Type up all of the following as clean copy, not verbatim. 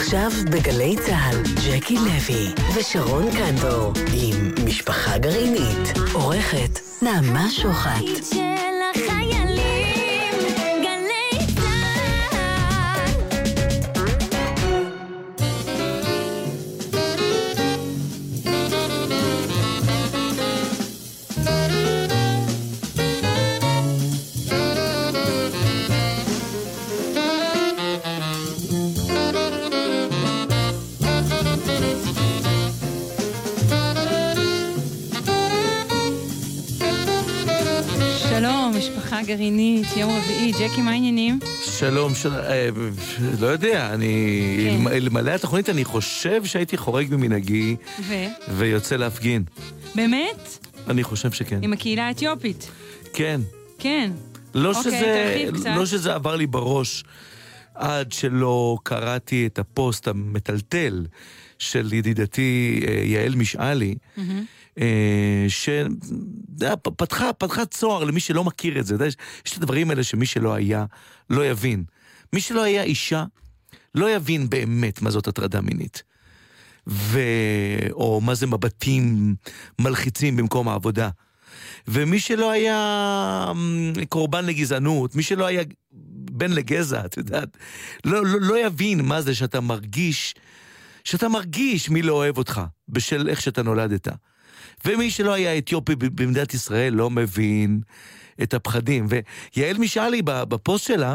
עכשיו בגלי צהל, ג'קי לוי ושרון קנדו עם משפחה גרעינית. עורכת נעמה שוחט. משפחה גרעינית, יום רביעי, ג'קי, מה העניינים? שלום, לא יודע, למלא התוכנית אני חושב שהייתי חורג ממנהגי ויוצא להפגין. באמת? אני חושב שכן. עם הקהילה האתיופית? כן. כן. לא שזה עבר לי בראש עד שלא קראתי את הפוסט המטלטל של ידידתי יעל משאלי, שפתחה צוהר למי שלא מכיר את זה. יש את הדברים האלה שמי שלא היה לא יבין. מי שלא היה אישה לא יבין באמת מה זאת הטרדה מינית, או מה זה מבטים מלחיצים במקום העבודה. ומי שלא היה קורבן לגזענות, מי שלא היה בן לגזע, את יודעת, לא יבין מה זה שאתה מרגיש מי לא אוהב אותך בשל איך שאתה נולדת. ומי שלא היה אתיופי במדינת ישראל לא מבין את הפחדים. ויעל משאלי בפוסט שלה,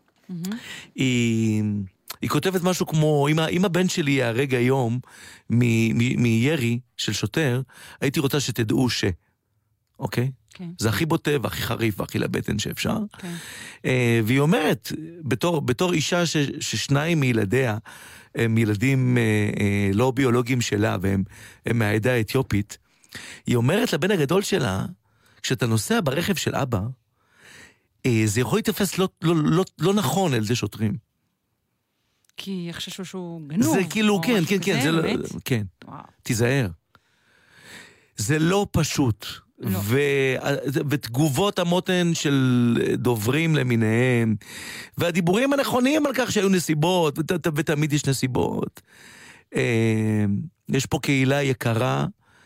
היא כותבת משהו כמו, אם הבן שלי יהרג היום מירי של שוטר, הייתי רוצה שתדעו אוקיי? זה הכי בוטה והכי חריף והכי לבטן שאפשר. והיא אומרת, בתור אישה ששניים מילדיה הם ילדים לא ביולוגיים שלה, והם מהעדה האתיופית, היא אומרת לבן הגדול שלה, כשאתה נוסע ברכב של אבא, זה יכול להתפס לא נכון על זה שוטרים. כי יחששו שהוא גנוב. זה כאילו, כן, תיזהר. זה לא פשוט. ותגובות המותן של דוברים למיניהם, והדיבורים הנכונים על כך שהיו נסיבות, ותמיד יש נסיבות. יש פה קהילה יקרה,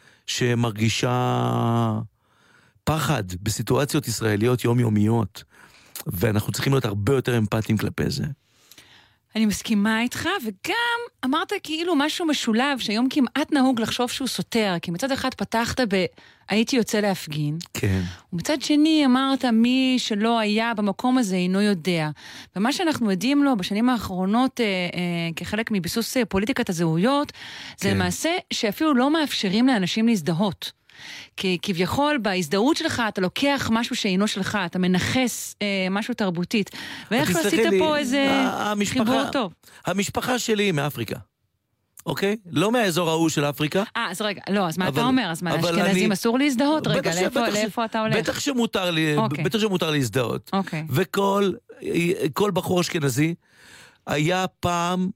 שמרגישה פחד בסיטואציות ישראליות יומיומיות, ואנחנו צריכים להיות הרבה יותר אמפתיים כלפי זה. אני מסכימה איתך, וגם אמרת כאילו משהו משולב, שהיום כמעט נהוג לחשוב שהוא סותר, כי מצד אחד פתחת הייתי יוצא להפגין, כן. ומצד שני אמרת מי שלא היה במקום הזה אינו יודע. ומה שאנחנו יודעים לו בשנים האחרונות כחלק מביסוס פוליטיקת הזהויות, זה למעשה שאפילו לא מאפשרים לאנשים להזדהות. כי כביכול בהזדהות שלך אתה לוקח משהו שאינו שלך, אתה מנחס משהו תרבותית. ואיך עשית פה איזה חיבור טוב? המשפחה שלי היא מאפריקה. אוקיי? לא מהאזור ההוא של אפריקה. אז רגע, לא, אז מה אתה אומר? אז מה, אשכנזים אסור להזדהות? רגע, לאיפה אתה הולך? בטח שמותר להזדהות. וכל בחור אשכנזי היה פעם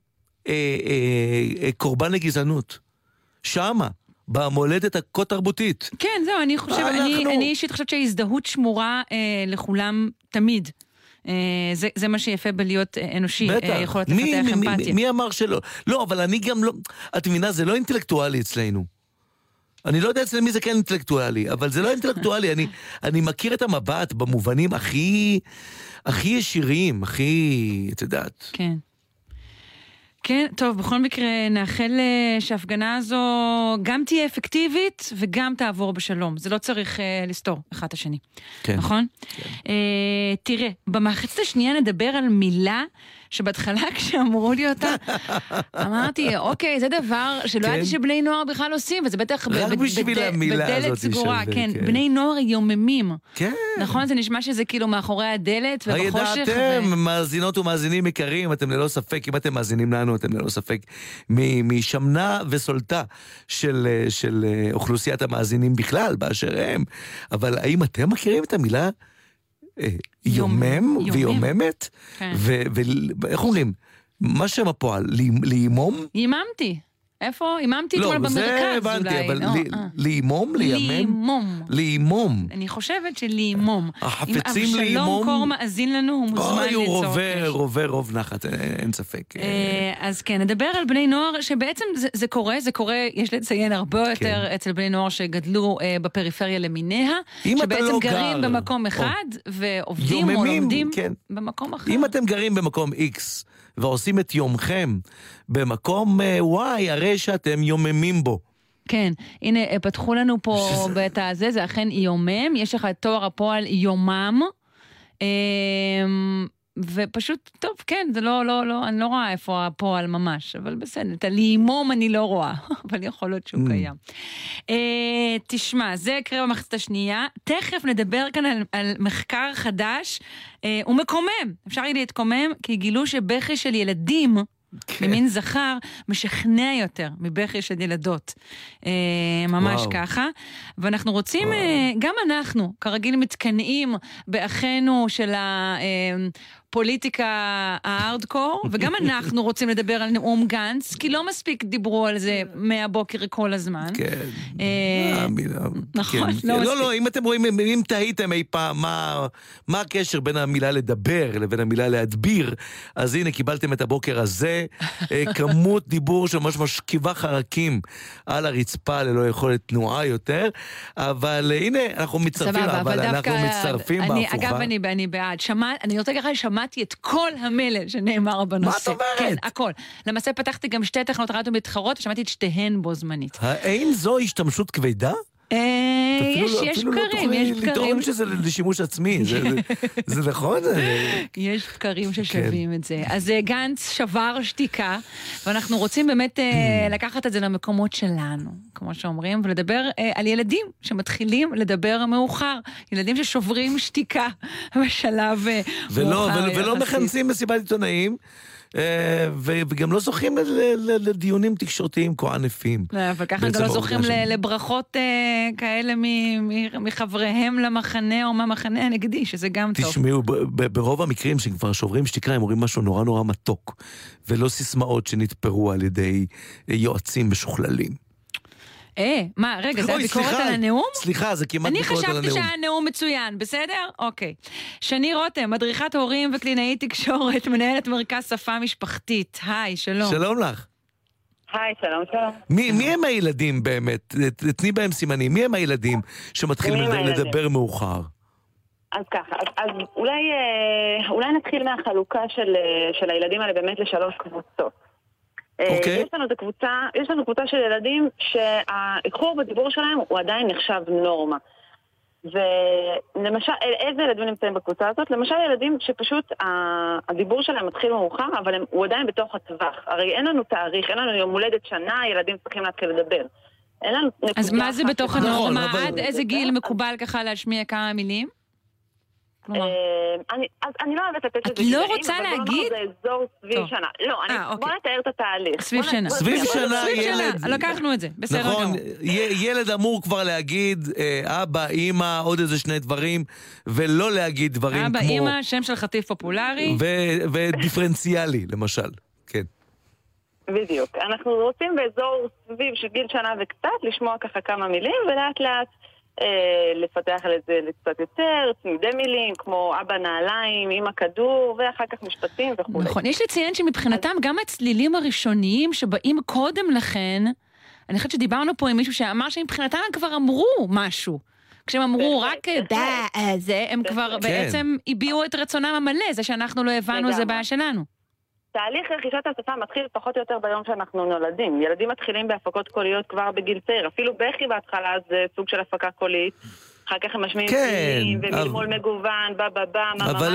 קורבן לגזענות. שמה. במולדת הכה-תרבותית. כן, זהו, אני אישית חושבת שההזדהות שמורה לכולם תמיד. זה מה שיפה בלהיות אנושי, יכולת לפתח אמפתיה. מי אמר שלא? לא, אבל אני גם לא, את מבינה, זה לא אינטלקטואלי אצלנו. אני לא יודע אצל מי זה כן אינטלקטואלי, אבל זה לא אינטלקטואלי, אני מכיר את המבט במובנים הכי ישירים, הכי, את יודעת. כן. כן, טוב, בכל מקרה נאחל שההפגנה הזו גם תהיה אפקטיבית וגם תעבור בשלום. זה לא צריך לסתור אחד את השני. כן. נכון? כן. תראה, במחצית השנייה נדבר על מילה שבהתחלה כשאמרו לי אותה, אמרתי, אוקיי, זה דבר שלא ידעתי שבני נוער בכלל עושים, וזה בטח בדלת סגורה. כן, בני נוער יוממים. כן. נכון? זה נשמע שזה כאילו מאחורי הדלת ובחושך. הידעתם, מאזינות ומאזינים יקרים, אתם ללא ספק, אם אתם מאזינים לנו, אתם ללא ספק, משמנה וסולטה של אוכלוסיית המאזינים בכלל, באשר הם. אבל האם אתם מכירים את המילה יומם ויוממת? ואיך אומרים? מה שם הפועל? לימום? ייממתי. איפה? איממתי אתמול במרכז, אולי. לא, זה הבנתי, אבל לאימום? לימם? לאימום. אני חושבת שלאימום. החפצים לאימום? שלום קור מאזין לנו, הוא מוזמן ליצור. הוא רוב נחת, אין ספק. אז כן, נדבר על בני נוער, שבעצם זה קורה, יש לציין הרבה יותר אצל בני נוער שגדלו בפריפריה למיניה, שבעצם גרים במקום אחד, ועובדים או לומדים במקום אחר. אם אתם גרים במקום X, ועושים את יומכם במקום Y, הרי שאתם יוממים בו. כן, הנה, פתחו לנו פה בית הזה, זה אכן יומם, יש לך תואר הפועל יומם, ופשוט, טוב, כן, זה לא, אני לא רואה איפה הפועל ממש, אבל בסדר, את הלימום אני לא רואה, אבל יכול להיות שהוא קיים. תשמע, זה יקרה במחצית השנייה, תכף נדבר כאן על מחקר חדש, הוא מקומם, אפשר להתקומם, כי גילו שבכי של ילדים, ממין זכר, משכנע יותר מבכי של ילדות. ממש ככה. ואנחנו רוצים, גם אנחנו, כרגיל מתקנאים באחינו של הפוליטיקה הארדקור, וגם אנחנו רוצים לדבר על נאום גנץ, כי לא מספיק דיברו על זה מהבוקר כל הזמן. כן. נכון, לא, אם אתם רואים, אם תהיתם אי פעם, מה הקשר בין המילה לדבר לבין המילה להדביר, אז הנה, קיבלתם את הבוקר הזה, כמות דיבור שממש משכיבה חרקים על הרצפה ללא יכולת תנועה יותר, אבל הנה, אנחנו מצטרפים, אבל אנחנו מצטרפים בהפוכה. אגב, אני בעד. אני רוצה ככה, שמעתי את כל המלל שנאמר בנושא. מה את אומרת? כן, הכל. למעשה פתחתי גם 2 תחנות רדיו מתחרות, ושמעתי את שתיהן בו זמנית. האין זו השתמשות כבדה? יש בקרים, יש בקרים. לטעון שזה לשימוש עצמי, זה נכון? יש בקרים ששווים את זה. אז גנץ שבר שתיקה, ואנחנו רוצים באמת לקחת את זה למקומות שלנו, כמו שאומרים, ולדבר על ילדים שמתחילים לדבר מאוחר, ילדים ששוברים שתיקה בשלב מאוחר. ולא מכנסים מסיבת עיתונאים, וגם לא זוכים לדיונים תקשורתיים כה ענפים. אבל ככה גם לא זוכים לברכות כאלה מחבריהם למחנה או מהמחנה הנגדי, שזה גם טוב. תשמעו, ברוב המקרים שכבר שוברים שתיקה, הם אומרים משהו נורא נורא מתוק, ולא סיסמאות שנתפרו על ידי יועצים משוכללים. מה, רגע, זה הביקורת על הנאום? סליחה, זה כמעט ביקורת על הנאום. אני חשבתי שהנאום מצוין, בסדר? אוקיי. שני רותם, מדריכת הורים וקלינאית תקשורת, מנהלת מרכז שפה משפחתית. היי, שלום. שלום לך. היי, שלום, שלום. מי הם הילדים באמת? תני בהם סימנים. מי הם הילדים שמתחילים לדבר מאוחר? אז ככה, אז אולי נתחיל מהחלוקה של הילדים האלה באמת לשלוש קבוצות. יש לנו קבוצה של ילדים שהאיחור בדיבור שלהם הוא עדיין נחשב נורמה. ולמשל, איזה ילדים נמצאים בקבוצה הזאת? למשל ילדים שפשוט הדיבור שלהם מתחיל מאוחר, אבל הוא עדיין בתוך הטווח. הרי אין לנו תאריך, אין לנו יום הולדת שנה, ילדים צריכים להתחיל לדבר. אז מה זה בתוך הנורמה? עד איזה גיל מקובל ככה להשמיע כמה מילים? אני לא אוהבת לתת את זה. את לא רוצה להגיד? זה אזור סביב שנה. לא, בוא נתאר את התהליך. סביב שנה. סביב שנה ילד. לקחנו את זה, בסדר גמור. נכון, ילד אמור כבר להגיד אבא, אמא, עוד איזה 2 דברים, ולא להגיד דברים כמו... אבא, אמא, שם של חטיף פופולרי. ודיפרנציאלי, למשל. כן. בדיוק. אנחנו רוצים באזור סביב של גיל שנה וקצת, לשמוע ככה כמה מילים, ולאט לאט לפתח על זה קצת יותר, צמידי מילים, כמו אבא נעליים, אמא כדור, ואחר כך משפטים וכו'. נכון, יש לציין שמבחינתם גם הצלילים הראשוניים שבאים קודם לכן, אני חושבת שדיברנו פה עם מישהו שאמר שמבחינתם הם כבר אמרו משהו. כשהם אמרו רק זה, הם כבר בעצם הביעו את רצונם המלא, זה שאנחנו לא הבנו זה בעיה שלנו. תהליך רכישת השפה מתחיל פחות או יותר ביום שאנחנו נולדים. ילדים מתחילים בהפקות קוליות כבר בגיל צעיר. אפילו בכי בהתחלה זה סוג של הפקה קולית. אחר כך הם משמיעים מילים ומלמול מגוון, אבל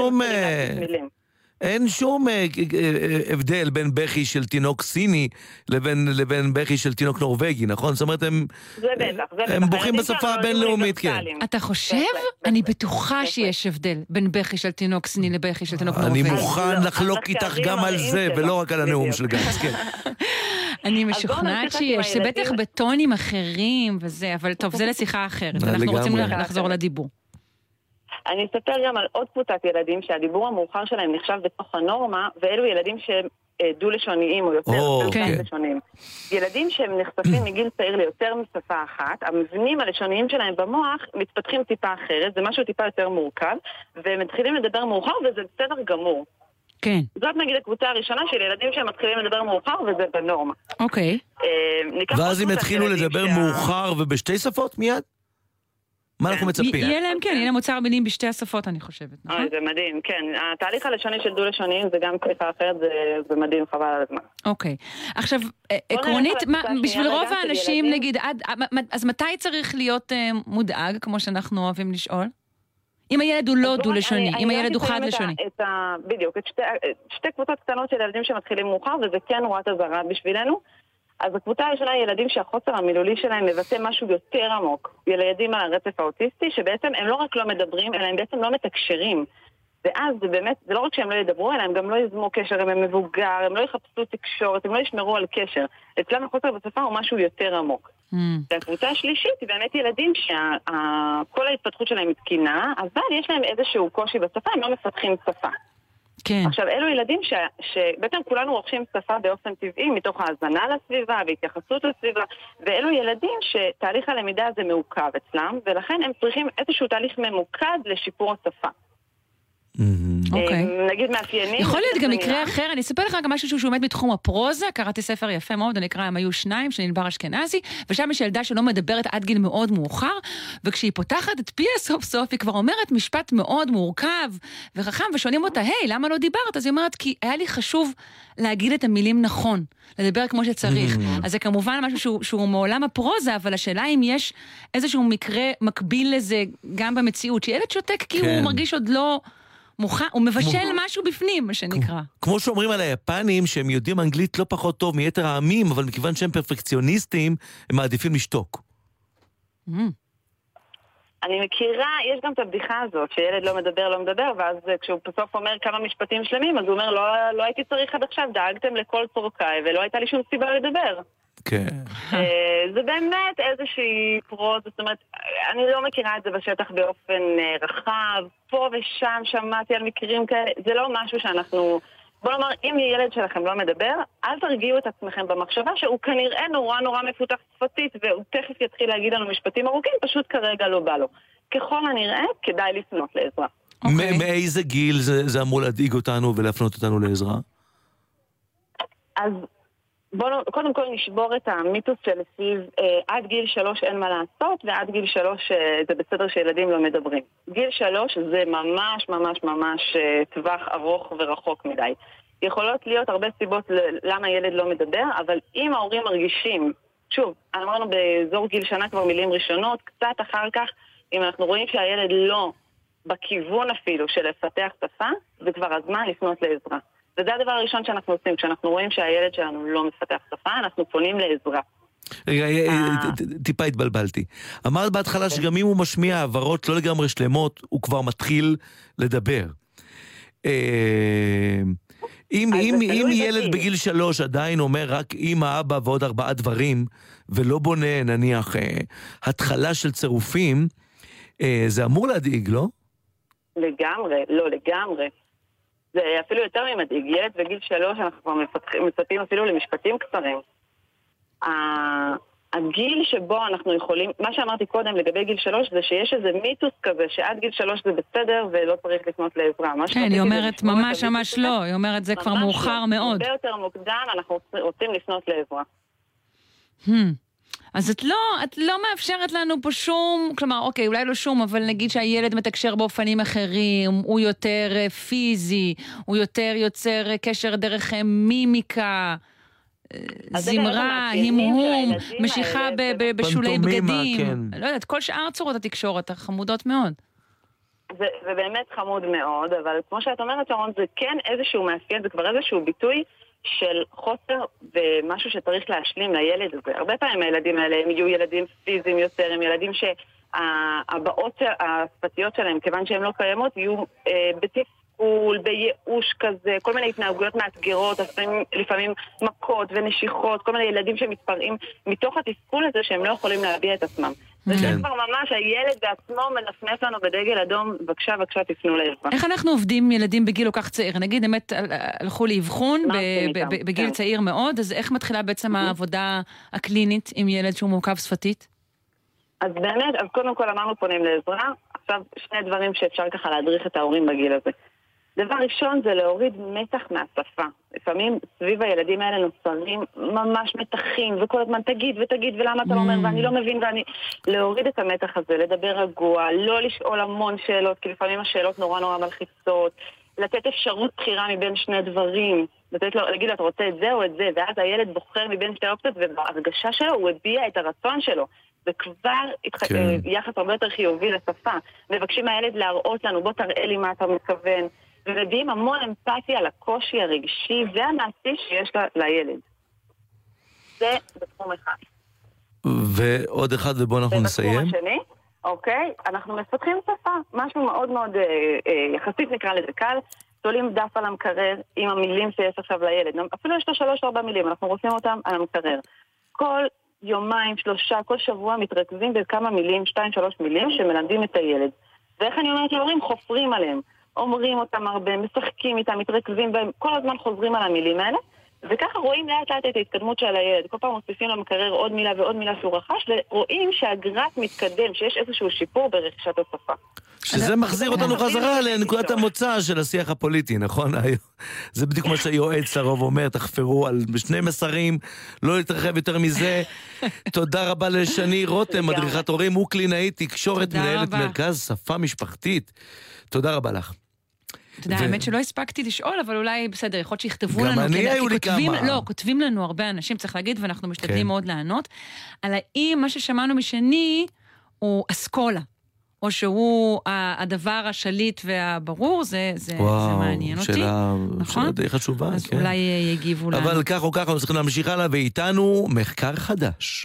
אין שום הבדל בין בכי של תינוק סיני לבין בכי של תינוק נורווגי, נכון? זאת אומרת, הם בוכים בשפה הבינלאומית, כן. אתה חושב? אני בטוחה שיש הבדל בין בכי של תינוק סיני לבכי של תינוק נורווגי. אני מוכן לחלוק איתך גם על זה, ולא רק על הנאום של גנץ, כן. אני משוכנעת שיש, זה בטח בטונים אחרים וזה, אבל טוב, זה לשיחה אחרת. אנחנו רוצים לחזור לדיבור. אני אספר גם על עוד קבוצת ילדים שהדיבור המאוחר שלהם נחשב בתוך הנורמה, ואלו ילדים דו-לשוניים או יותר לשוניים. ילדים שהם נחשפים מגיל צעיר ליותר משפה אחת, המבנים הלשוניים שלהם במוח מתפתחים טיפה אחרת, זה משהו טיפה יותר מורכב, והם מתחילים לדבר מאוחר וזה בסדר גמור. כן. זאת נגיד הקבוצה הראשונה של ילדים שהם מתחילים לדבר מאוחר וזה בנורמה. אוקיי. ואז הם התחילו לדבר מאוחר ובשתי שפות מיד? מה אנחנו מצפים? יהיה להם, כן, יהיה להם אוצר מילים בשתי השפות, אני חושבת, נכון? זה מדהים, כן. התהליך הלשוני של דו-לשוניים זה גם פריחה אחרת, זה מדהים, חבל על הזמן. אוקיי. עכשיו, עקרונית, בשביל רוב האנשים, נגיד, אז מתי צריך להיות מודאג, כמו שאנחנו אוהבים לשאול? אם הילד הוא לא דו-לשוני, אם הילד הוא חד-לשוני. בדיוק, שתי קבוצות קטנות של ילדים שמתחילים מאוחר, וזה כן רואת הזרה בשבילנו. אז הקבוצה הראשונה היא ילדים שהחוסר המילולי שלהם מבטא משהו יותר עמוק. ילדים על הרצף האוטיסטי, שבעצם הם לא רק לא מדברים, אלא הם בעצם לא מתקשרים. ואז זה באמת, זה לא רק שהם לא ידברו, אלא הם גם לא יזמו קשר, הם מבוגר, הם לא יחפשו תקשורת, הם לא ישמרו על קשר. אצלם החוסר בשפה הוא משהו יותר עמוק. והקבוצה השלישית היא באמת ילדים שכל ההתפתחות שלהם היא תקינה, אבל יש להם איזשהו קושי בשפה, הם לא מפתחים שפה. כן. עכשיו, אלו ילדים שבעצם כולנו רוכשים שפה באופן טבעי, מתוך ההזנה לסביבה והתייחסות לסביבה, ואלו ילדים שתהליך הלמידה הזה מעוכב אצלם, ולכן הם צריכים איזשהו תהליך ממוקד לשיפור השפה. נגיד מאפיינים. יכול להיות גם מקרה אחר, אני אספר לך גם משהו שהוא עומד בתחום הפרוזה, קראתי ספר יפה מאוד, אני אקרא, הם היו שניים, של ענבר אשכנזי, ושם יש ילדה שלא מדברת עד גיל מאוד מאוחר, וכשהיא פותחת את פיה סוף סוף, היא כבר אומרת משפט מאוד מורכב וחכם, ושואלים אותה, היי, למה לא דיברת? אז היא אומרת, כי היה לי חשוב להגיד את המילים נכון, לדבר כמו שצריך. אז זה כמובן משהו שהוא מעולם הפרוזה, אבל השאלה אם יש איזשהו מקרה מקביל לזה גם במציאות, שילד שותק כי הוא מרגיש עוד לא הוא מבשל משהו בפנים, מה שנקרא. כמו שאומרים על היפנים, שהם יודעים אנגלית לא פחות טוב מיתר העמים, אבל מכיוון שהם פרפקציוניסטים, הם מעדיפים לשתוק. אני מכירה, יש גם את הבדיחה הזאת, שילד לא מדבר, ואז כשהוא בסוף אומר כמה משפטים שלמים, אז הוא אומר, לא הייתי צריך עד עכשיו, דאגתם לכל צורכי, ולא הייתה לי שום סיבה לדבר. כן. זה באמת איזושהי פרוזה, זאת אומרת, אני לא מכירה את זה בשטח באופן רחב, פה ושם שמעתי על מקרים כאלה, זה לא משהו שאנחנו, בוא נאמר, אם ילד שלכם לא מדבר, אל תרגיעו את עצמכם במחשבה שהוא כנראה נורא מפותח שפתית, והוא תכף יתחיל להגיד לנו משפטים ארוכים, פשוט כרגע לא בא לו. ככל הנראה, כדאי לפנות לעזרה. מאיזה גיל זה אמור להדאיג אותנו ולהפנות אותנו לעזרה? אז בואו קודם כל נשבור את המיתוס שלפיו עד גיל 3 אין מה לעשות, ועד גיל 3 זה בסדר שילדים לא מדברים. גיל 3 זה ממש טווח ארוך ורחוק מדי. יכולות להיות הרבה סיבות למה ילד לא מדבר, אבל אם ההורים מרגישים, שוב, אמרנו באזור גיל שנה כבר מילים ראשונות, קצת אחר כך, אם אנחנו רואים שהילד לא בכיוון אפילו של לפתח שפה, זה כבר הזמן לפנות לעזרה. וזה הדבר הראשון שאנחנו עושים, כשאנחנו רואים שהילד שלנו לא מפתח שפה, אנחנו פונים לעזרה. רגע, טיפה התבלבלתי. אמרת בהתחלה שגם אם הוא משמיע העברות לא לגמרי שלמות, הוא כבר מתחיל לדבר. אם ילד בגיל 3 עדיין אומר רק אמא, אבא ועוד 4 דברים, ולא בונה נניח התחלה של צירופים, זה אמור להדאיג, לא? לגמרי. זה אפילו יותר ממדאיג. ילד בגיל 3 אנחנו כבר מצפים אפילו למשפטים קצרים. הגיל שבו אנחנו יכולים, מה שאמרתי קודם לגבי גיל 3 זה שיש איזה מיתוס כזה שעד גיל 3 זה בסדר ולא צריך לפנות לעזרה. כן, היא אומרת ממש לא, היא אומרת זה כבר מאוחר מאוד. הרבה יותר מוקדם אנחנו רוצים לפנות לעזרה. אז את לא מאפשרת לנו פה שום, כלומר, אוקיי, אולי לא שום, אבל נגיד שהילד מתקשר באופנים אחרים, הוא יותר פיזי, הוא יותר יוצר קשר דרך מימיקה, זמרה, המהום, משיכה בשולי בגדים, לא יודעת, כל שאר צורות התקשורת החמודות מאוד. זה באמת חמוד מאוד, אבל כמו שאת אומרת, שרון, זה כן איזשהו מאפיין, זה כבר איזשהו ביטוי של חוסר ומשהו שצריך להשלים לילד הזה. הרבה פעמים הילדים האלה הם יהיו ילדים פיזיים יותר, הם ילדים שהבאות השפתיות שלהם, כיוון שהן לא קיימות, יהיו בתפעול, בייאוש כזה, כל מיני התנהגויות מאתגרות, לפעמים מכות ונשיכות, כל מיני ילדים שמתפרעים מתוך התפעול הזה שהם לא יכולים להביע את עצמם. וזה כבר ממש, הילד בעצמו מנפנף לנו בדגל אדום, בבקשה, בבקשה, תפנו לעזרה. איך אנחנו עובדים עם ילדים בגיל כל כך צעיר? נגיד, באמת הלכו לאבחון בגיל צעיר מאוד, אז איך מתחילה בעצם העבודה הקלינית עם ילד שהוא מורכב שפתית? אז באמת, אז קודם כל אמרנו פונים לעזרה, עכשיו שני דברים שאפשר ככה להדריך את ההורים בגיל הזה. דבר ראשון זה להוריד מתח מהשפה. לפעמים סביב הילדים האלה נוצרים ממש מתחים, וכל הזמן תגיד ותגיד ולמה אתה לא אומר ואני לא מבין להוריד את המתח הזה, לדבר רגוע, לא לשאול המון שאלות, כי לפעמים השאלות נורא מלחיצות, לתת אפשרות בחירה מבין שני דברים, להגיד לו אתה רוצה את זה או את זה, ואז הילד בוחר מבין שתי אופציות, ובהרגשה שלו הוא הביע את הרצון שלו. זה כבר יחס הרבה יותר חיובי לשפה. מבקשים מהילד להראות לנו, בוא תראה לי מה אתה מכוון. ומביאים המון אמפתיה לקושי הרגשי והמעשי שיש לילד. זה בתחום אחד. ועוד אחד ובוא אנחנו נסיים. בתחום השני, אוקיי, אנחנו מפתחים שפה. משהו מאוד מאוד יחסית נקרא לזה קל. תולים דף על המקרר עם המילים שיש עכשיו לילד. אפילו יש לו 3-4 מילים, אנחנו רוצים אותם על המקרר. כל יומיים, 3, כל שבוע מתרכזים בכמה מילים, 2-3 מילים שמלמדים את הילד. ואיך אני אומרת להורים? חופרים עליהם. אומרים אותם הרבה, משחקים איתם, מתרכזים בהם, כל הזמן חוזרים על המילים האלה, וככה רואים לאט לאט את ההתקדמות של הילד. כל פעם מוסיפים למקרר עוד מילה ועוד מילה שהוא רכש, ורואים שהגרף מתקדם, שיש איזשהו שיפור ברכישת השפה. שזה מחזיר אותנו חזרה לנקודת המוצא של השיח הפוליטי, נכון? זה בדיוק מה שהיועץ לרוב אומר, תחפרו על 2 מסרים, לא להתרחב יותר מזה. תודה רבה לשני רותם, מדריכת הורים וקלינאית תקשורת, מנהלת מרכז שפה משפחתית. תודה רבה לך. אתה יודע, האמת שלא הספקתי לשאול, אבל אולי בסדר, יכול להיות שיכתבו לנו. גם אני היו לי כמה. לא, כותבים לנו הרבה אנשים, צריך להגיד, ואנחנו משתדלים מאוד לענות, על האם מה ששמענו משני הוא אסכולה, או שהוא הדבר השליט והברור, זה מעניין אותי. שאלה די חשובה. אז אולי יגיבו לנו. אבל כך או כך, אנחנו צריכים להמשיך הלאה, ואיתנו מחקר חדש.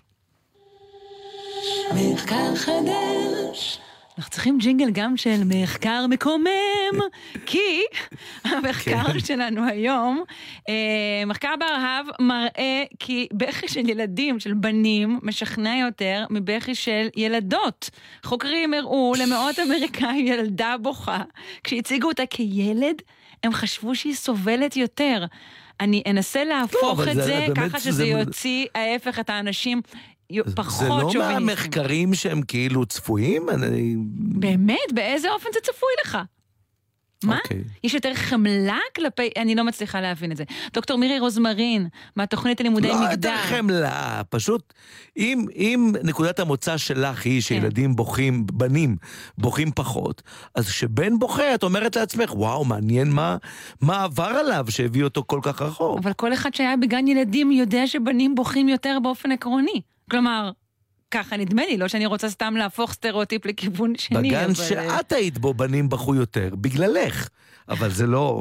מחקר חדש. אנחנו צריכים ג'ינגל גם של מחקר מקומם, כי המחקר שלנו היום, מחקר ברהב מראה כי בכי של ילדים, של בנים, משכנע יותר מבכי של ילדות. חוקרים הראו למאות אמריקאים ילדה בוכה. כשהציגו אותה כילד, הם חשבו שהיא סובלת יותר. אני אנסה להפוך את זה ככה שזה יוציא ההפך את האנשים זה לא מהמחקרים שהם כאילו צפויים? באמת? באיזה אופן זה צפוי לך? מה? יש יותר חמלה כלפי... אני לא מצליחה להבין את זה. דוקטור מירי רוזמרין, מהתוכנית ללימודי מגדר. לא יותר חמלה, פשוט אם נקודת המוצא שלך היא שילדים בוכים, בנים בוכים פחות, אז כשבן בוכה את אומרת לעצמך, וואו, מעניין מה עבר עליו שהביא אותו כל כך רחוק. אבל כל אחד שהיה בגן ילדים יודע שבנים בוכים יותר באופן עקרוני. כלומר, ככה נדמה לי, לא שאני רוצה סתם להפוך סטריאוטיפ לכיוון שני. בגן שאת היית בו בנים בכו יותר, בגללך. אבל זה לא...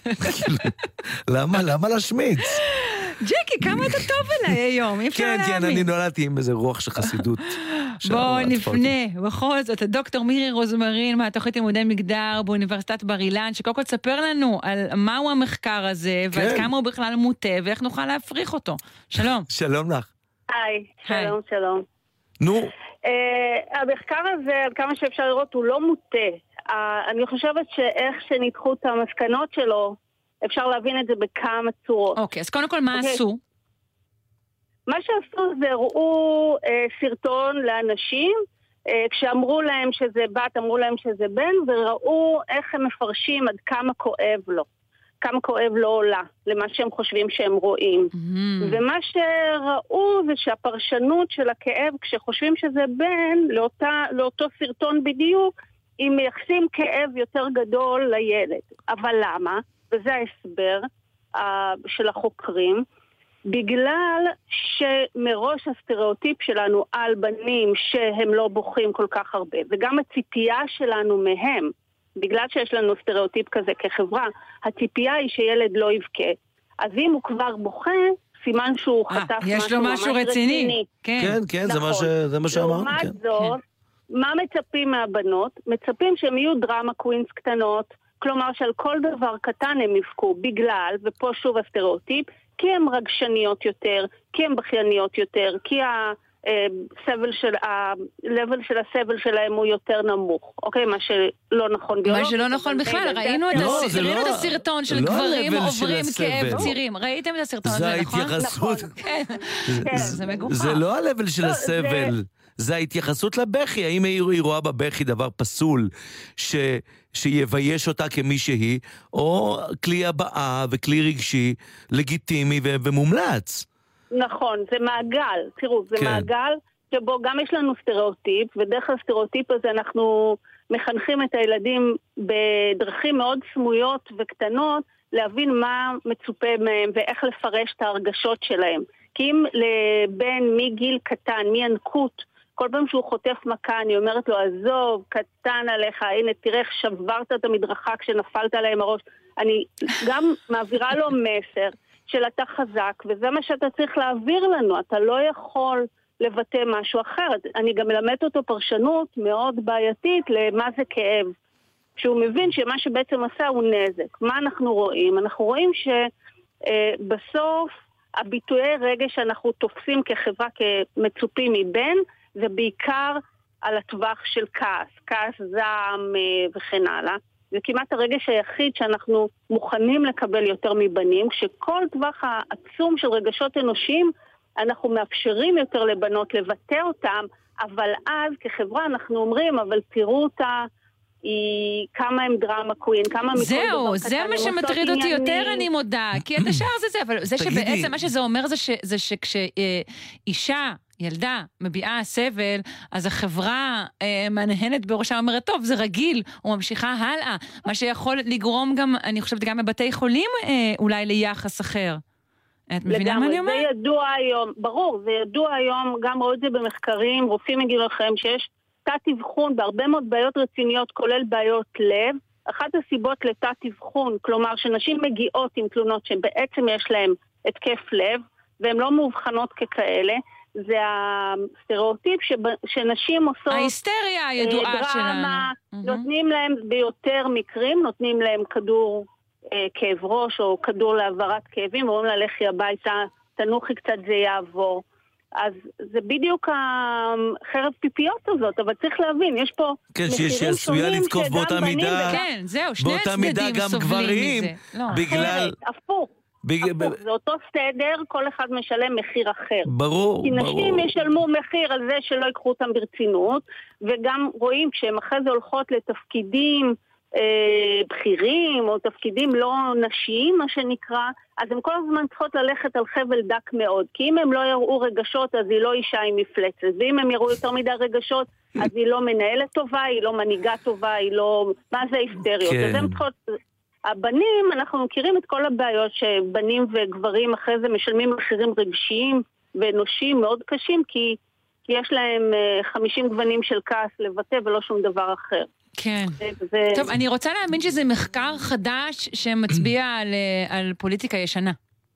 למה להשמיץ? ג'קי, כמה אתה טוב אליי היום, אי אפשר להאמין. כן, אני נולדתי עם איזה רוח של חסידות. בואו נפנה, בכל זאת, הדוקטור מירי רוזמרין מהתוכנית לימודי מגדר באוניברסיטת בר אילן, שקודם כל תספר לנו על מהו המחקר הזה, ועד כמה הוא בכלל מוטה, ואיך נוכל להפריך אותו. שלום. שלום לך. היי, שלום. נו. המחקר הזה, על כמה שאפשר לראות, הוא לא מוטה. אני חושבת שאיך שניתחו את המסקנות שלו, אפשר להבין את זה בכמה צורות. אוקיי, אז קודם כל מה עשו? מה שעשו זה הראו סרטון לאנשים, כשאמרו להם שזה בת, אמרו להם שזה בן, וראו איך הם מפרשים עד כמה כואב לו. כמה כואב לא עולה למה שהם חושבים שהם רואים. ומה שראו זה שהפרשנות של הכאב, כשחושבים שזה בן, לאותו סרטון בדיוק, הם מייחסים כאב יותר גדול לילד. אבל למה? וזה ההסבר של החוקרים, בגלל שמראש הסטריאוטיפ שלנו על בנים שהם לא בוכים כל כך הרבה, וגם הציפייה שלנו מהם, בגלל שיש לנו סטריאוטיפ כזה כחברה, הציפייה היא שילד לא יבכה. אז אם הוא כבר בוכה, סימן שהוא חטף יש לו משהו רציני. כן, זה מה שאמרת. לעומת זאת, מה מצפים מהבנות? מצפים שהם יהיו דרמה קווינס קטנות, כלומר שעל כל דבר קטן הם יבכו, בגלל, ופה שוב הסטריאוטיפ, כי הן רגשניות יותר, כי הן בכייניות יותר, כי הלבל של הסבל שלהם הוא יותר נמוך, אוקיי? מה שלא נכון ביולוגית. מה שלא נכון בכלל, ראינו את הסרטון של גברים עוברים כאב צירים, ראיתם את הסרטון הזה, נכון? זה ההתייחסות. זה מגוחך. זה לא הלבל של הסבל, זה ההתייחסות לבכי. האם היא רואה בבכי דבר פסול שיבייש אותה כמי שהיא, או כלי הבאה וכלי רגשי לגיטימי ומומלץ? נכון, זה מעגל, תראו, זה מעגל שבו גם יש לנו סטריאוטיפ, ודרך הסטריאוטיפ הזה אנחנו מחנכים את הילדים בדרכים מאוד סמויות וקטנות, להבין מה מצופה מהם ואיך לפרש את ההרגשות שלהם. כי אם לבן מגיל קטן, מינקות, כל פעם שהוא חוטף מכה, אני אומרת לו, עזוב, קטן עליך, הנה, תראה איך שברת את המדרכה כשנפלת עליהם הראש. אני גם מעבירה לו מסר של אתה חזק, וזה מה שאתה צריך להעביר לנו, אתה לא יכול לבטא משהו אחר. אני גם מלמדת אותו פרשנות מאוד בעייתית למה זה כאב. שהוא מבין שמה שבעצם עשה הוא נזק. מה אנחנו רואים? אנחנו רואים שבסוף הביטויי רגש שאנחנו תופסים כחברה כמצופים מבן, זה בעיקר על הטווח של כעס, זעם וכן הלאה. זה כמעט הרגש היחיד שאנחנו מוכנים לקבל יותר מבנים, כשכל טווח העצום של רגשות אנושיים, אנחנו מאפשרים יותר לבנות לבטא אותם, אבל אז כחברה אנחנו אומרים, אבל תראו אותה, כמה הם דרמה קווין, כמה מכל דבר קטן. זהו, זה מה שמטריד אותי יותר, אני מודה, כי את השאר זה, אבל זה שבעצם מה שזה אומר זה שכשאישה, ילדה, מביעה סבל, אז החברה מנהנת בראשה, אומרת, טוב, זה רגיל, וממשיכה הלאה, מה שיכול לגרום גם, אני חושבת, גם בבתי חולים אולי ליחס אחר. את מבינה מה אני אומרת? זה ידוע היום, ברור, זה ידוע היום, גם ראו את זה במחקרים, רופאים יגידו לכם שיש תת-אבחון בהרבה מאוד בעיות רציניות, כולל בעיות לב. אחת הסיבות לתת-אבחון, כלומר שנשים מגיעות עם תלונות שבעצם יש להן התקף לב, והן לא מאובחנות ככאלה, זה הסטריאוטיפ שנשים עושות ההיסטריה הידועה שלנו. נותנים להם ביותר מקרים, נותנים להם כדור כאב ראש או כדור להעברת כאבים, ואומרים לה לכי הביתה, תנוחי קצת זה יעבור. אז זה בדיוק החרב פיפיות הזאת, אבל צריך להבין, יש פה מחירים שונים שגם בנים כן, זהו, שני הצדדים סובלים מזה. בגלל... הפוך. זה אותו סדר, כל אחד משלם מחיר אחר. ברור, כי נשים ישלמו מחיר על זה שלא ייקחו אותם ברצינות, וגם רואים כשהם אחרי זה הולכות לתפקידים בכירים, או תפקידים לא נשיים, מה שנקרא, אז הם כל הזמן צריכות ללכת על חבל דק מאוד. כי אם הם לא יראו רגשות, אז היא לא אישה עם מפלצת. ואם הם יראו יותר מדי רגשות, אז היא לא מנהלת טובה, היא לא מנהיגה טובה, היא לא... מה זה היסטריות? כן. אז הם צריכות... הבנים, אנחנו מכירים את כל הבעיות שבנים וגברים אחרי זה משלמים מחירים רגשיים ואנושיים מאוד קשים, כי יש להם 50 גוונים של כעס לבטא ולא שום דבר אחר. כן. טוב, אני רוצה להאמין שזה מחקר חדש שמצביע על פוליטיקה ישנה.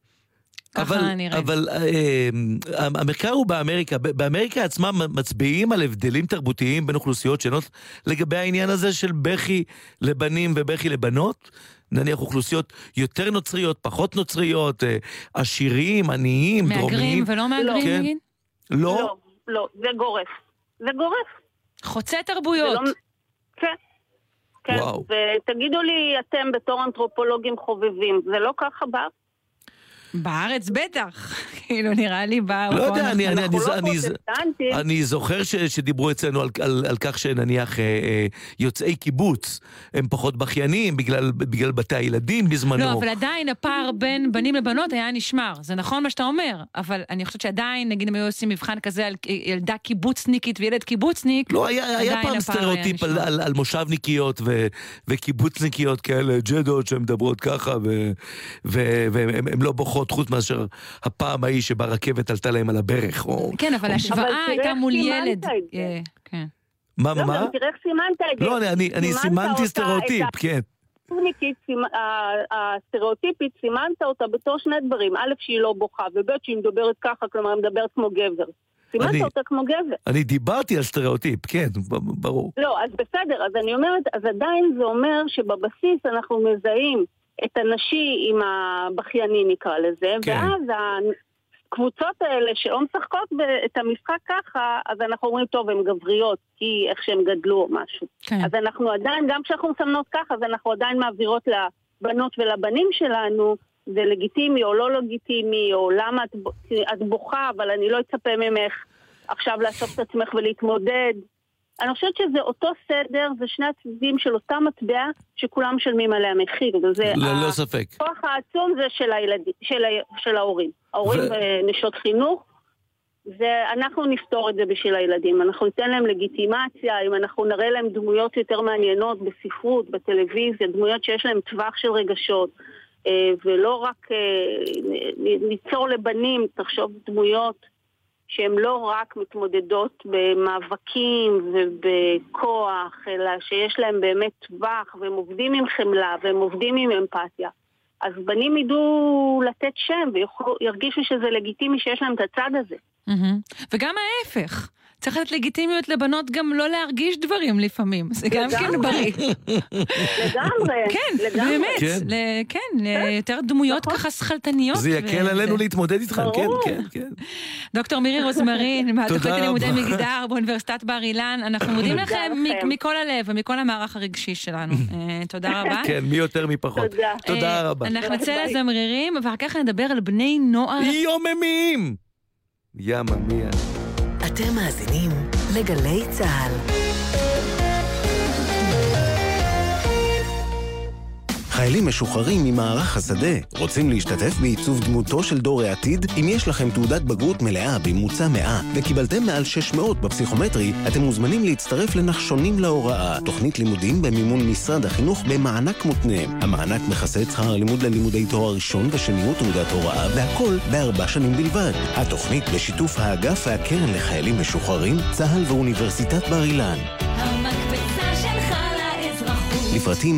אבל המחקר הוא באמריקה. באמריקה עצמה מצביעים על הבדלים תרבותיים בין אוכלוסיות שונות לגבי העניין הזה של בכי לבנים ובכי לבנות. נניח אוכלוסיות יותר נוצריות, פחות נוצריות, עשירים, עניים, דרומיים. מהגרים ולא מהגרים, נגיד? לא. לא, זה גורף. זה גורף. חוצה תרבויות. כן, ותגידו לי אתם בתור אנתרופולוגים חובבים, זה לא ככה בא? בארץ בטח, כאילו נראה לי לא יודע, אני זוכר שדיברו אצלנו על כך שנניח יוצאי קיבוץ הם פחות בכיינים בגלל בתי הילדים בזמנו. לא, אבל עדיין הפער בין בנים לבנות היה נשמר, זה נכון מה שאתה אומר, אבל אני חושבת שעדיין, נגיד אם היו עושים מבחן כזה על ילדה קיבוצניקית וילד קיבוצניק, לא, היה פעם סטריאוטיפ על מושבניקיות וקיבוצניקיות כאלה, ג'דות שהן מדברות ככה והן לא בוכות חוץ מאשר הפעם ההיא שבה רכבת עלתה להם על הברך. כן, אבל השוואה הייתה מול ילד. מה? תראה איך סימנת את זה. לא, אני סימנתי סטריאוטיפ, כן. הסטריאוטיפית סימנת אותה בתור שני דברים. א', שהיא לא בוכה, וב', שהיא מדברת ככה, כלומר, מדברת כמו גבר. סימנת אותה כמו גבר. אני דיברתי על סטריאוטיפ, כן, ברור. לא, אז בסדר, אז אני אומרת, אז עדיין זה אומר שבבסיס אנחנו מזהים את הנשי עם הבחייני נקרא לזה, ואז הקבוצות האלה שלא משחקות את המשחק ככה, אז אנחנו אומרים, טוב, הן גבריות, כי איך שהן גדלו או משהו. כן. אז אנחנו עדיין, גם כשאנחנו מסמנות ככה, אז אנחנו עדיין מעבירות לבנות ולבנים שלנו, זה לגיטימי או לא לגיטימי, או למה את בוכה, אבל אני לא אצפה ממך עכשיו לאסוף את עצמך ולהתמודד. אני חושבת שזה אותו סדר, זה שני הצדדים של אותה מטבע שכולם משלמים עליה מחיר. ללא ספק. הכוח העצום זה של הילדים, של ההורים. ההורים ונשות חינוך, ואנחנו נפתור את זה בשביל הילדים. אנחנו ניתן להם לגיטימציה, אם אנחנו נראה להם דמויות יותר מעניינות בספרות, בטלוויזיה, דמויות שיש להם טווח של רגשות, ולא רק ניצור לבנים, תחשוב דמויות שהן לא רק מתמודדות במאבקים ובכוח, אלא שיש להם באמת טווח, והם עובדים עם חמלה, והם עובדים עם אמפתיה. אז בנים ידעו לתת שם, וירגישו שזה לגיטימי שיש להם את הצד הזה. וגם ההפך. צריך לתת לגיטימיות לבנות גם לא להרגיש דברים לפעמים. זה גם כן בריא. לגמרי. כן, באמת. כן, יותר דמויות ככה שכלתניות. זה יקל עלינו להתמודד איתך, כן, כן. דוקטור מירי רוזמרין, מהתוכנית ללימודי מגדר באוניברסיטת בר אילן, אנחנו מודים לכם מכל הלב ומכל המערך הרגשי שלנו. תודה רבה. כן, מי יותר מי פחות. תודה רבה. אנחנו נצא לזמרירים, ואחר כך נדבר על בני נוער. יוממים! ימה מיה. אתם מאזינים לגלי צהל. חיילים משוחררים ממערך השדה רוצים להשתתף בעיצוב דמותו של דור העתיד? אם יש לכם תעודת בגרות מלאה בממוצע 100 וקיבלתם מעל 600 בפסיכומטרי, אתם מוזמנים להצטרף לנחשונים להוראה, תוכנית לימודים במימון משרד החינוך במענק מותנה. המענק מכסה את שכר הלימוד ללימודי תואר ראשון ושני ותעודת הוראה, והכל ב4 שנים בלבד. התוכנית בשיתוף האגף והקרן לחיילים משוחררים, צה"ל ואוניברסיטת בר אילן. המקפצה שלך לאזרחות. לפרטים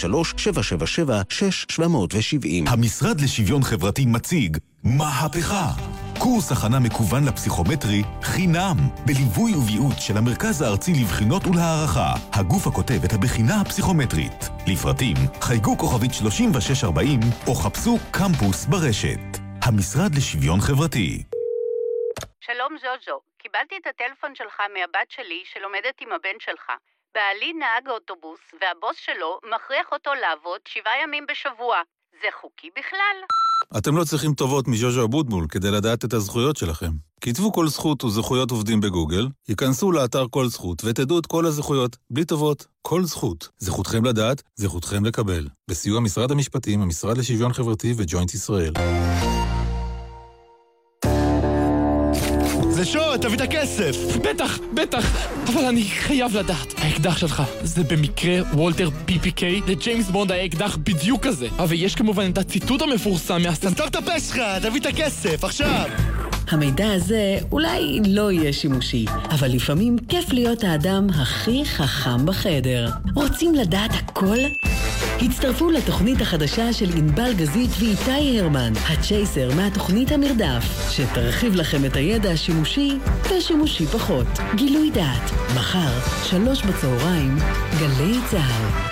03-777-6770. המשרד לשוויון חברתי מציג מהפכה. קורס הכנה מקוון לפסיכומטרי חינם, בליווי ובייעוץ של המרכז הארצי לבחינות ולהערכה, הגוף הכותב את הבחינה הפסיכומטרית. לפרטים חייגו כוכבית 3640 או חפשו קמפוס ברשת. המשרד לשוויון חברתי. שלום ז'וז'ו, קיבלתי את הטלפון שלך מהבת שלי שלומדת עם הבן שלך. בעלי נהג אוטובוס והבוס שלו מכריח אותו לעבוד 7 ימים בשבוע. זה חוקי בכלל? אתם לא צריכים טובות מז'וז'ו אבוטבול כדי לדעת את הזכויות שלכם. כתבו כל זכות וזכויות עובדים בגוגל, ייכנסו לאתר כל זכות ותדעו את כל הזכויות, בלי טובות. כל זכות. זכותכם לדעת, זכותכם לקבל. בסיוע משרד המשפטים, המשרד לשוויון חברתי וג'וינט ישראל. זה שו, תביא את הכסף! בטח, אבל אני חייב לדעת. האקדח שלך, זה במקרה וולטר PPK? לג'יימס בונד היה אקדח בדיוק כזה. אבל יש כמובן את הציטוט המפורסם סתום את הפה שלך, תביא את הכסף, עכשיו! המידע הזה אולי לא יהיה שימושי, אבל לפעמים כיף להיות האדם הכי חכם בחדר. רוצים לדעת הכל? הצטרפו לתוכנית החדשה של ענבל גזית ואיתי הרמן, הצ'ייסר מהתוכנית המרדף, שתרחיב לכם את הידע השימושי ושימושי פחות. גילוי דעת, מחר, 15:00, גלי צהל.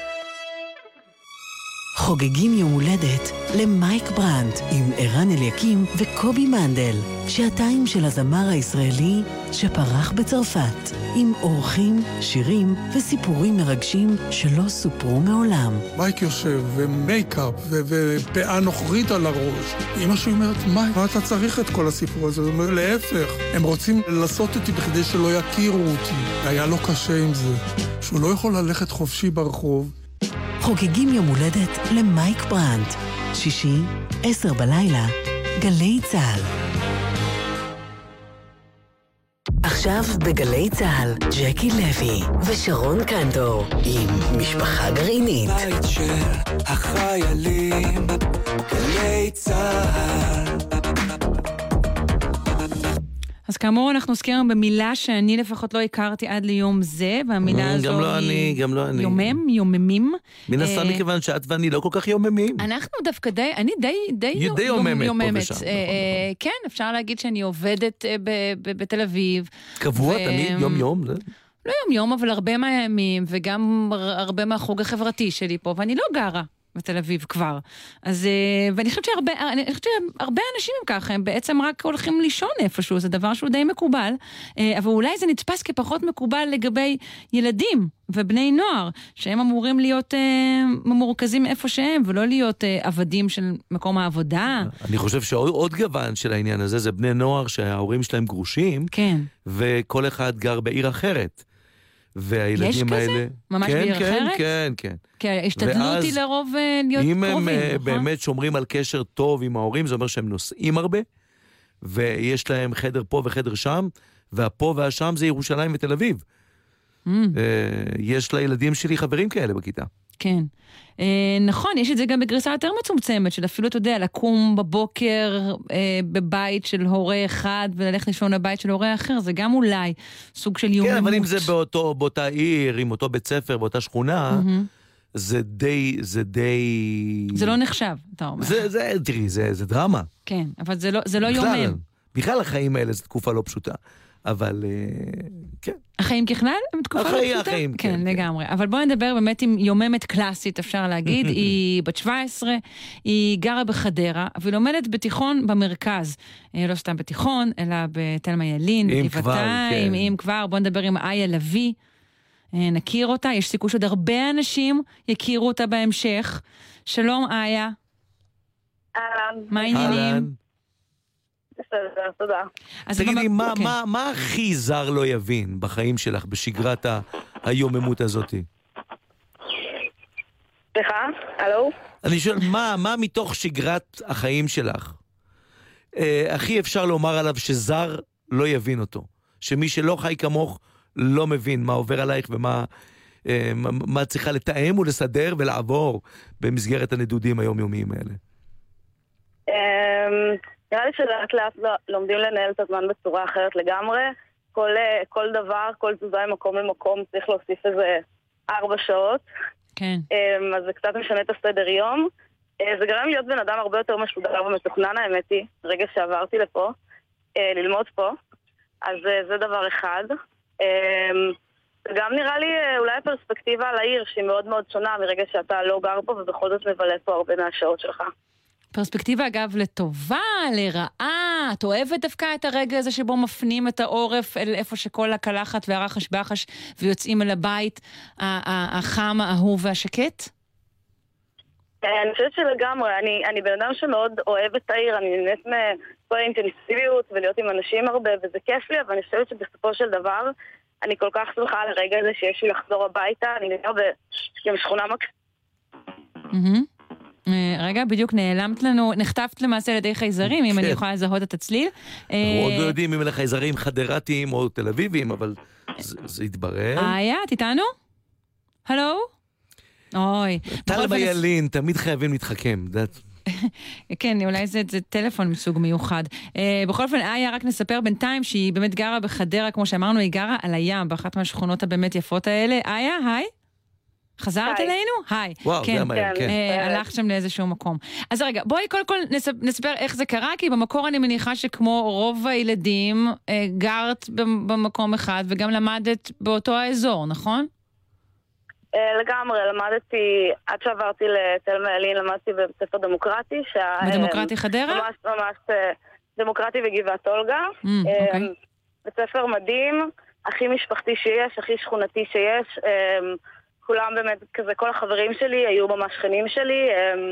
חוגגים יום הולדת למייק ברנט עם ערן אליקים וקובי מנדל, שעתיים של הזמר הישראלי שפרח בצרפת, עם אורחים, שירים וסיפורים מרגשים שלא סופרו מעולם. מייק יושב ומייקאפ ופאה נוכרית על הראש. אמא שלי אומרת, מייק, מה אתה צריך את כל הסיפור הזה? הוא אומר, להפך, הם רוצים לעשות אותי בכדי שלא יכירו אותי. היה לו קשה עם זה, שהוא לא יכול ללכת חופשי ברחוב. חוגגים יום הולדת למייק ברנט, שישי, 22:00, גלי צהל. עכשיו בגלי צהל, ג'קי לוי ושרון קנטור עם משפחה גרעינית. בית של החיילים, גלי צהל. אז כאמור אנחנו עוסקים במילה שאני לפחות לא הכרתי עד ליום זה, והמילה הזו גם לא אני. יוממים. מן הסתם מכיוון שאת ואני לא כל כך יוממים. אנחנו דווקא אני די יוממת. כן, אפשר להגיד שאני עובדת בתל אביב. קבוע, תמיד, יום. לא יום, אבל הרבה מהימים, וגם הרבה מהחוג החברתי שלי פה, ואני לא גרה בתל אביב כבר. אז, ואני חושבת שהרבה אנשים הם ככה, הם בעצם רק הולכים לישון איפשהו, זה דבר שהוא די מקובל, אבל אולי זה נתפס כפחות מקובל לגבי ילדים ובני נוער, שהם אמורים להיות ממורכזים איפה שהם, ולא להיות עבדים של מקום העבודה. אני חושב שעוד גוון של העניין הזה, זה בני נוער שההורים שלהם גרושים, כן. וכל אחד גר בעיר אחרת. והילדים האלה... יש כזה? ממש בעיר אחרת? כן, כן. כי ההשתדלות היא לרוב להיות קרובים, אם הם נכון? באמת שומרים על קשר טוב עם ההורים, זה אומר שהם נוסעים הרבה, ויש להם חדר פה וחדר שם, והפה והשם זה ירושלים ותל אביב. יש לילדים שלי חברים כאלה בכיתה. כן. נכון, יש את זה גם בגרסה יותר מצומצמת, של אפילו, אתה יודע, לקום בבוקר בבית של הורה אחד, וללכת לישון לבית של הורה אחר, זה גם אולי סוג של יוממות. כן, אבל אם זה באותה עיר, עם אותו בית ספר, באותה שכונה, זה די... זה לא נחשב, אתה אומר. תראי, זה דרמה. כן, אבל זה לא יומם. בכלל החיים האלה זו תקופה לא פשוטה. אבל כן. החיים ככלל הם תקופה לא פשוטה? החיים, כן, לגמרי. אבל בואו נדבר באמת עם יוממת קלאסית, אפשר להגיד. היא בת 17, היא גרה בחדרה, והיא לומדת בתיכון במרכז. לא סתם בתיכון, אלא בתלמה ילין, בגבעתיים, אם כבר. בואו נדבר עם איה לוי. נכיר אותה, יש סיכוי שעוד הרבה אנשים יכירו אותה בהמשך. שלום איה. מה העניינים? בסדר, תודה. תגידי, מה הכי זר לא יבין בחיים שלך, בשגרת היוממות הזאת? סליחה? הלו? אני שואל, מה מתוך שגרת החיים שלך הכי אפשר לומר עליו שזר לא יבין אותו? שמי שלא חי כמוך לא מבין מה עובר עלייך ומה צריכה לתאם ולסדר ולעבור במסגרת הנדודים היומיומיים האלה? נראה לי שלאט לאט לומדים לנהל את הזמן בצורה אחרת לגמרי. כל דבר, כל תזוזה ממקום למקום צריך להוסיף איזה 4 שעות. כן. אז זה קצת משנה את הסדר יום. זה גרם להיות בן אדם הרבה יותר משוגע ומתוכנן, האמת היא, רגע שעברתי לפה, ללמוד פה. אז זה דבר אחד. גם נראה לי אולי הפרספקטיבה על העיר שהיא מאוד מאוד שונה מרגע שאתה לא גר פה ובכל זאת מבלה פה הרבה מהשעות שלך. פרספקטיבה אגב לטובה, לרעה, את אוהבת דווקא את הרגע הזה שבו מפנים את העורף אל איפה שכל הקלחת והרחש בחש ויוצאים אל הבית החם, האהוב והשקט? אני חושבת שלגמרי, אני בן אדם שמאוד אוהב את העיר, אני נהנית מכל האינטנסיביות ולהיות עם אנשים הרבה וזה כיף לי, אבל אני חושבת שבסופו של דבר אני כל כך שמחה על הרגע הזה שיש לי לחזור הביתה, אני נראה בשכונה רגע, בדיוק נעלמת לנו, נחטפת למעשה לידי חייזרים, אם אני יכולה לזהות את הצליל. אנחנו עוד לא יודעים אם אלה חייזרים חדרתיים או תל אביבים, אבל זה יתברר. איה, את איתנו? הלו? אוי. תלמה ילין, תמיד חייבים להתחכם, יודעת? כן, אולי זה טלפון מסוג מיוחד. בכל אופן, איה, רק נספר בינתיים שהיא באמת גרה בחדרה, כמו שאמרנו, היא גרה על הים, באחת מהשכונות הבאמת יפות האלה. איה, היי? חזרת אלינו? היי. וואו, זה מהר, כן. הלכת שם לאיזשהו מקום. אז רגע, בואי קודם כל נספר איך זה קרה, כי במקור אני מניחה שכמו רוב הילדים, גרת במקום אחד וגם למדת באותו האזור, נכון? לגמרי, למדתי, עד שעברתי לתלמה ילין, למדתי בבית ספר דמוקרטי. בדמוקרטי חדרה? ממש דמוקרטי בגבעת אולגה. בית ספר מדהים, הכי משפחתי שיש, הכי שכונתי שיש. כולם באמת, כזה, כל החברים שלי היו ממש שכנים שלי,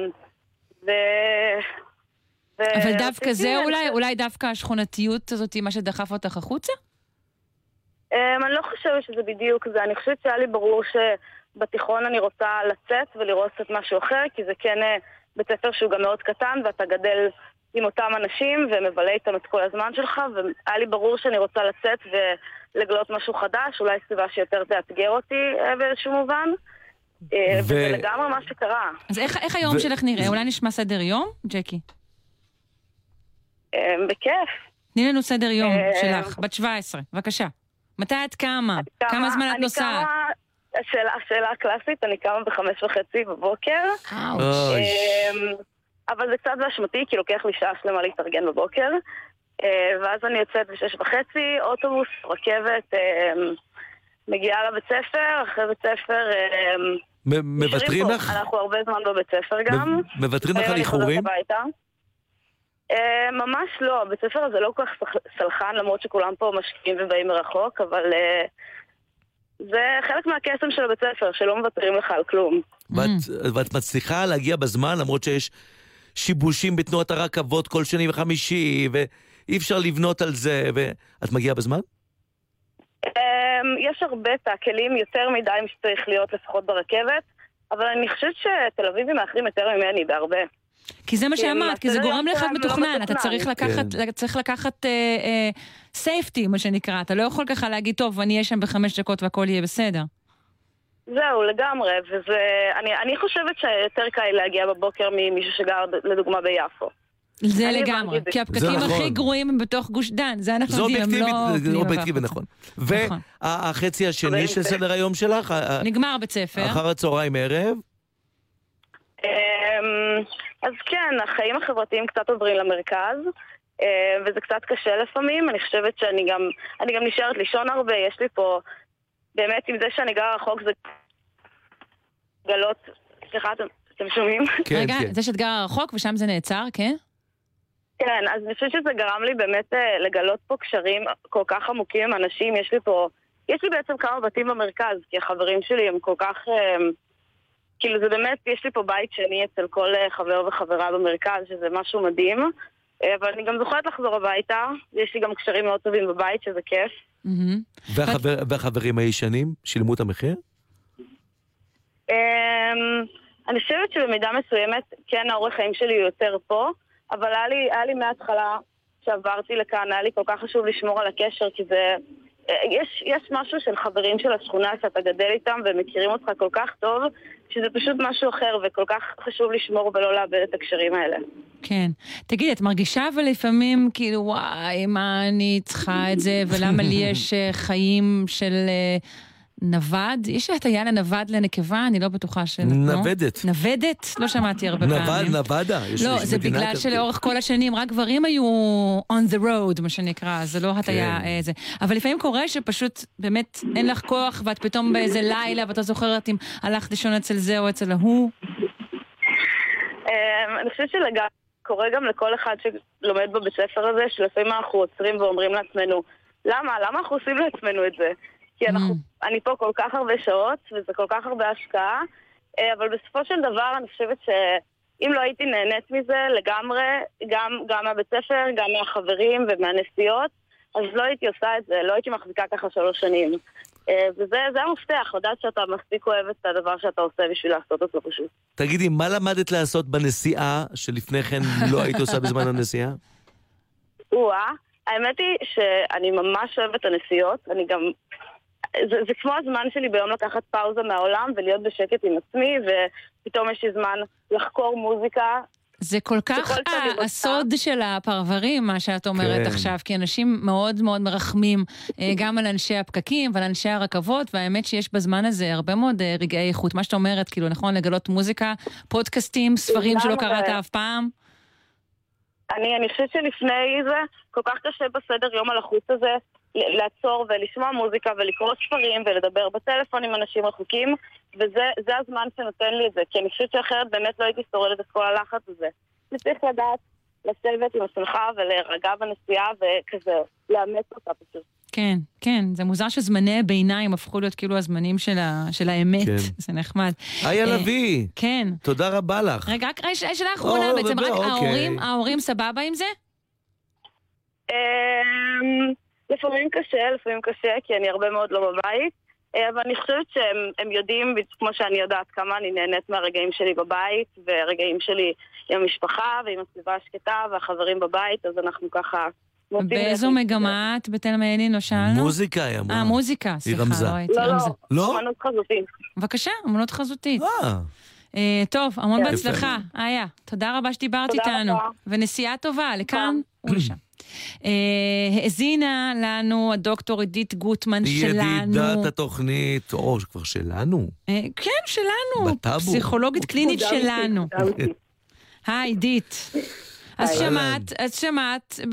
אבל דווקא זה אולי דווקא השכונתיות הזאת היא מה שדחף אותך החוצה? אני לא חושבת שזה בדיוק זה, אני חושבת שהיה לי ברור שבתיכון אני רוצה לצאת ולראות קצת משהו אחר, כי זה כן בית ספר שהוא גם מאוד קטן, ואתה גדל עם אותם אנשים ומבלה איתם את כל הזמן שלך, והיה לי ברור שאני רוצה לצאת ולגלות משהו חדש, אולי סביבה שיותר תאתגר אותי באיזשהו מובן, וזה לגמרי מה שקרה. אז איך היום שלך נראה? אולי נשמע סדר יום, ג'קי? בכיף. תני לנו סדר יום שלך, בת 17, בבקשה. מתי את קמה? כמה זמן את נוסעת? השאלה הקלאסית, אני קמה ב5:30 בבוקר. אבל זה קצת באשמתי, כי לוקח לי שעה שלמה להתארגן בבוקר. ואז אני יוצאת ב6:30, אוטובוס, רכבת, מגיעה לבית ספר, אחרי בית ספר מבטרים לך? אנחנו הרבה זמן בבית ספר גם. מבטרים לך על איחורים? ממש לא, הבית ספר הזה לא כל כך סלחן, למרות שכולם פה משקיעים ובאים מרחוק, אבל זה חלק מהקסם של הבית ספר, שלא מבטרים לך על כלום. ואת מצליחה להגיע בזמן, למרות שיש שיבושים בתנועת הרכבות כל שני וחמישי, ואי אפשר לבנות על זה, ואת מגיעה בזמן? יש הרבה תעכלים, יותר מדי שצריך להיות לפחות ברכבת, אבל אני חושבת שתל אביבים מאחרים יותר ממני בהרבה. כי זה מה שאמרת, כי זה גורם לך מתוכנן, אתה צריך לקחת סייפטי, מה שנקרא, אתה לא יכול ככה להגיד, טוב, אני אהיה שם ב5 דקות והכל יהיה בסדר. זהו, לגמרי, אני חושבת שיותר קל להגיע בבוקר ממישהו שגר לדוגמה ביפו. זה לגמרי, כי הפקקים הכי גרועים הם בתוך גוש דן, זה אנחנו יודעים, הם לא... זה אובייקטיבי, נכון. והחצי השני של סדר היום שלך? נגמר בית ספר. אחר הצהריים ערב? אז כן, החיים החברתיים קצת עוברים למרכז, וזה קצת קשה לפעמים. אני חושבת שאני גם נשארת לישון הרבה. יש לי פה, באמת עם זה שאני גר רחוק זה גלות, סליחה, אתם שומעים? רגע, זה שאת גר רחוק ושם זה נעצר, כן? כן, אז אני חושבת שזה גרם לי באמת לגלות פה קשרים כל כך עמוקים עם אנשים. יש לי בעצם כמה בתים במרכז, כי החברים שלי הם כל כך... כאילו זה באמת, יש לי פה בית שני אצל כל חבר וחברה במרכז, שזה משהו מדהים, אבל אני גם זוכרת לחזור הביתה, יש לי גם קשרים מאוד טובים בבית, שזה כיף. והחברים הישנים שילמו את המחיר? אני חושבת שבמידה מסוימת, כן, האורח חיים שלי הוא יותר פה, אבל היה לי מההתחלה שעברתי לכאן, היה לי כל כך חשוב לשמור על הקשר, כי זה... יש משהו של חברים של השכונה שאתה גדל איתם ומכירים אותך כל כך טוב, שזה פשוט משהו אחר וכל כך חשוב לשמור ולא לאבד את הקשרים האלה. כן. תגידי, את מרגישה אבל לפעמים כאילו, וואי, מה אני צריכה את זה, ולמה לי יש חיים של נווד? יש הטיה לנווד לנקבה? אני לא בטוחה של... נוודת. נוודת? לא שמעתי הרבה פעמים. נוודה. לא, זה בגלל שלאורך כל השנים רק גברים היו on the road, מה שנקרא, זה לא הטיה זה. אבל לפעמים קורה שפשוט באמת אין לך כוח, ואת פתאום באיזה לילה, ואתה זוכרת אם הלכת לישון אצל זה או אצל ההוא. אני חושבת קורה גם לכל אחד שלומד בבית ספר הזה, שלפעמים אנחנו עוצרים ואומרים לעצמנו, למה אנחנו עושים לעצמנו את זה? כי אני פה כל כך הרבה שעות, וזה כל כך הרבה השקעה, אבל בסופו של דבר אני חושבת שאם לא הייתי נהנית מזה לגמרי, גם מהבית ספר, גם מהחברים ומהנסיעות, אז לא הייתי עושה את זה, לא הייתי מחזיקה ככה 3 שנים. וזה המפתח, לדעת שאתה מספיק אוהב את הדבר שאתה עושה בשביל לעשות אותו פשוט. תגידי, מה למדת לעשות בנסיעה שלפני כן לא היית עושה בזמן הנסיעה? האמת היא שאני ממש אוהבת הנסיעות, אני גם... זה כמו הזמן שלי ביום לקחת פאוזה מהעולם ולהיות בשקט עם עצמי, ופתאום יש לי זמן לחקור מוזיקה. זה כל כך הסוד של הפרברים, מה שאת אומרת עכשיו, כי אנשים מאוד מאוד מרחמים גם על אנשי הפקקים ועל אנשי הרכבות, והאמת שיש בזמן הזה הרבה מאוד רגעי איכות. מה שאת אומרת, כאילו נכון, לגלות מוזיקה, פודקאסטים, ספרים שלא קראת אף פעם. אני חושבת שלפני זה כל כך קשה בסדר יום על החוץ הזה לעצור ולשמוע מוזיקה ולקרוא ספרים ולדבר בטלפון עם אנשים רחוקים, וזה הזמן שנותן לי את זה, כי אני חושבת שאחרת באמת לא הייתי שורדת את כל הלחץ הזה. אני צריך לדעת לשבת עם השמחה ולהירגע בנסיעה וכזה, לאמץ אותה פשוט. כן, כן, זה מוזר שזמני ביניים הפכו להיות כאילו הזמנים של האמת, זה נחמד. היה לוי. כן. תודה רבה לך. רגע, שאלה אחרונה, בעצם רק ההורים סבבה עם זה? לפעמים קשה, כי אני הרבה מאוד לא בבית, אבל אני חושבת שהם יודעים, כמו שאני יודעת, כמה אני נהנית מהרגעים שלי בבית, והרגעים שלי עם המשפחה ועם הסביבה השקטה והחברים בבית, אז אנחנו ככה... באיזו מגמה את בתל מעייני לא שאלנו? מוזיקה היא אמרה. מוזיקה, סליחה, לא הייתי רמזה. לא, אמנות חזותית. בבקשה, אמנות חזותית. טוב, המון בהצלחה. איה, תודה רבה שדיברת איתנו. ונסיעה טובה, לכאן ולשם. האזינה לנו הדוקטור עידית גוטמן שלנו. ידידת התוכנית, או כבר שלנו. כן, שלנו. פסיכולוגית קלינית שלנו. היי, עידית. אז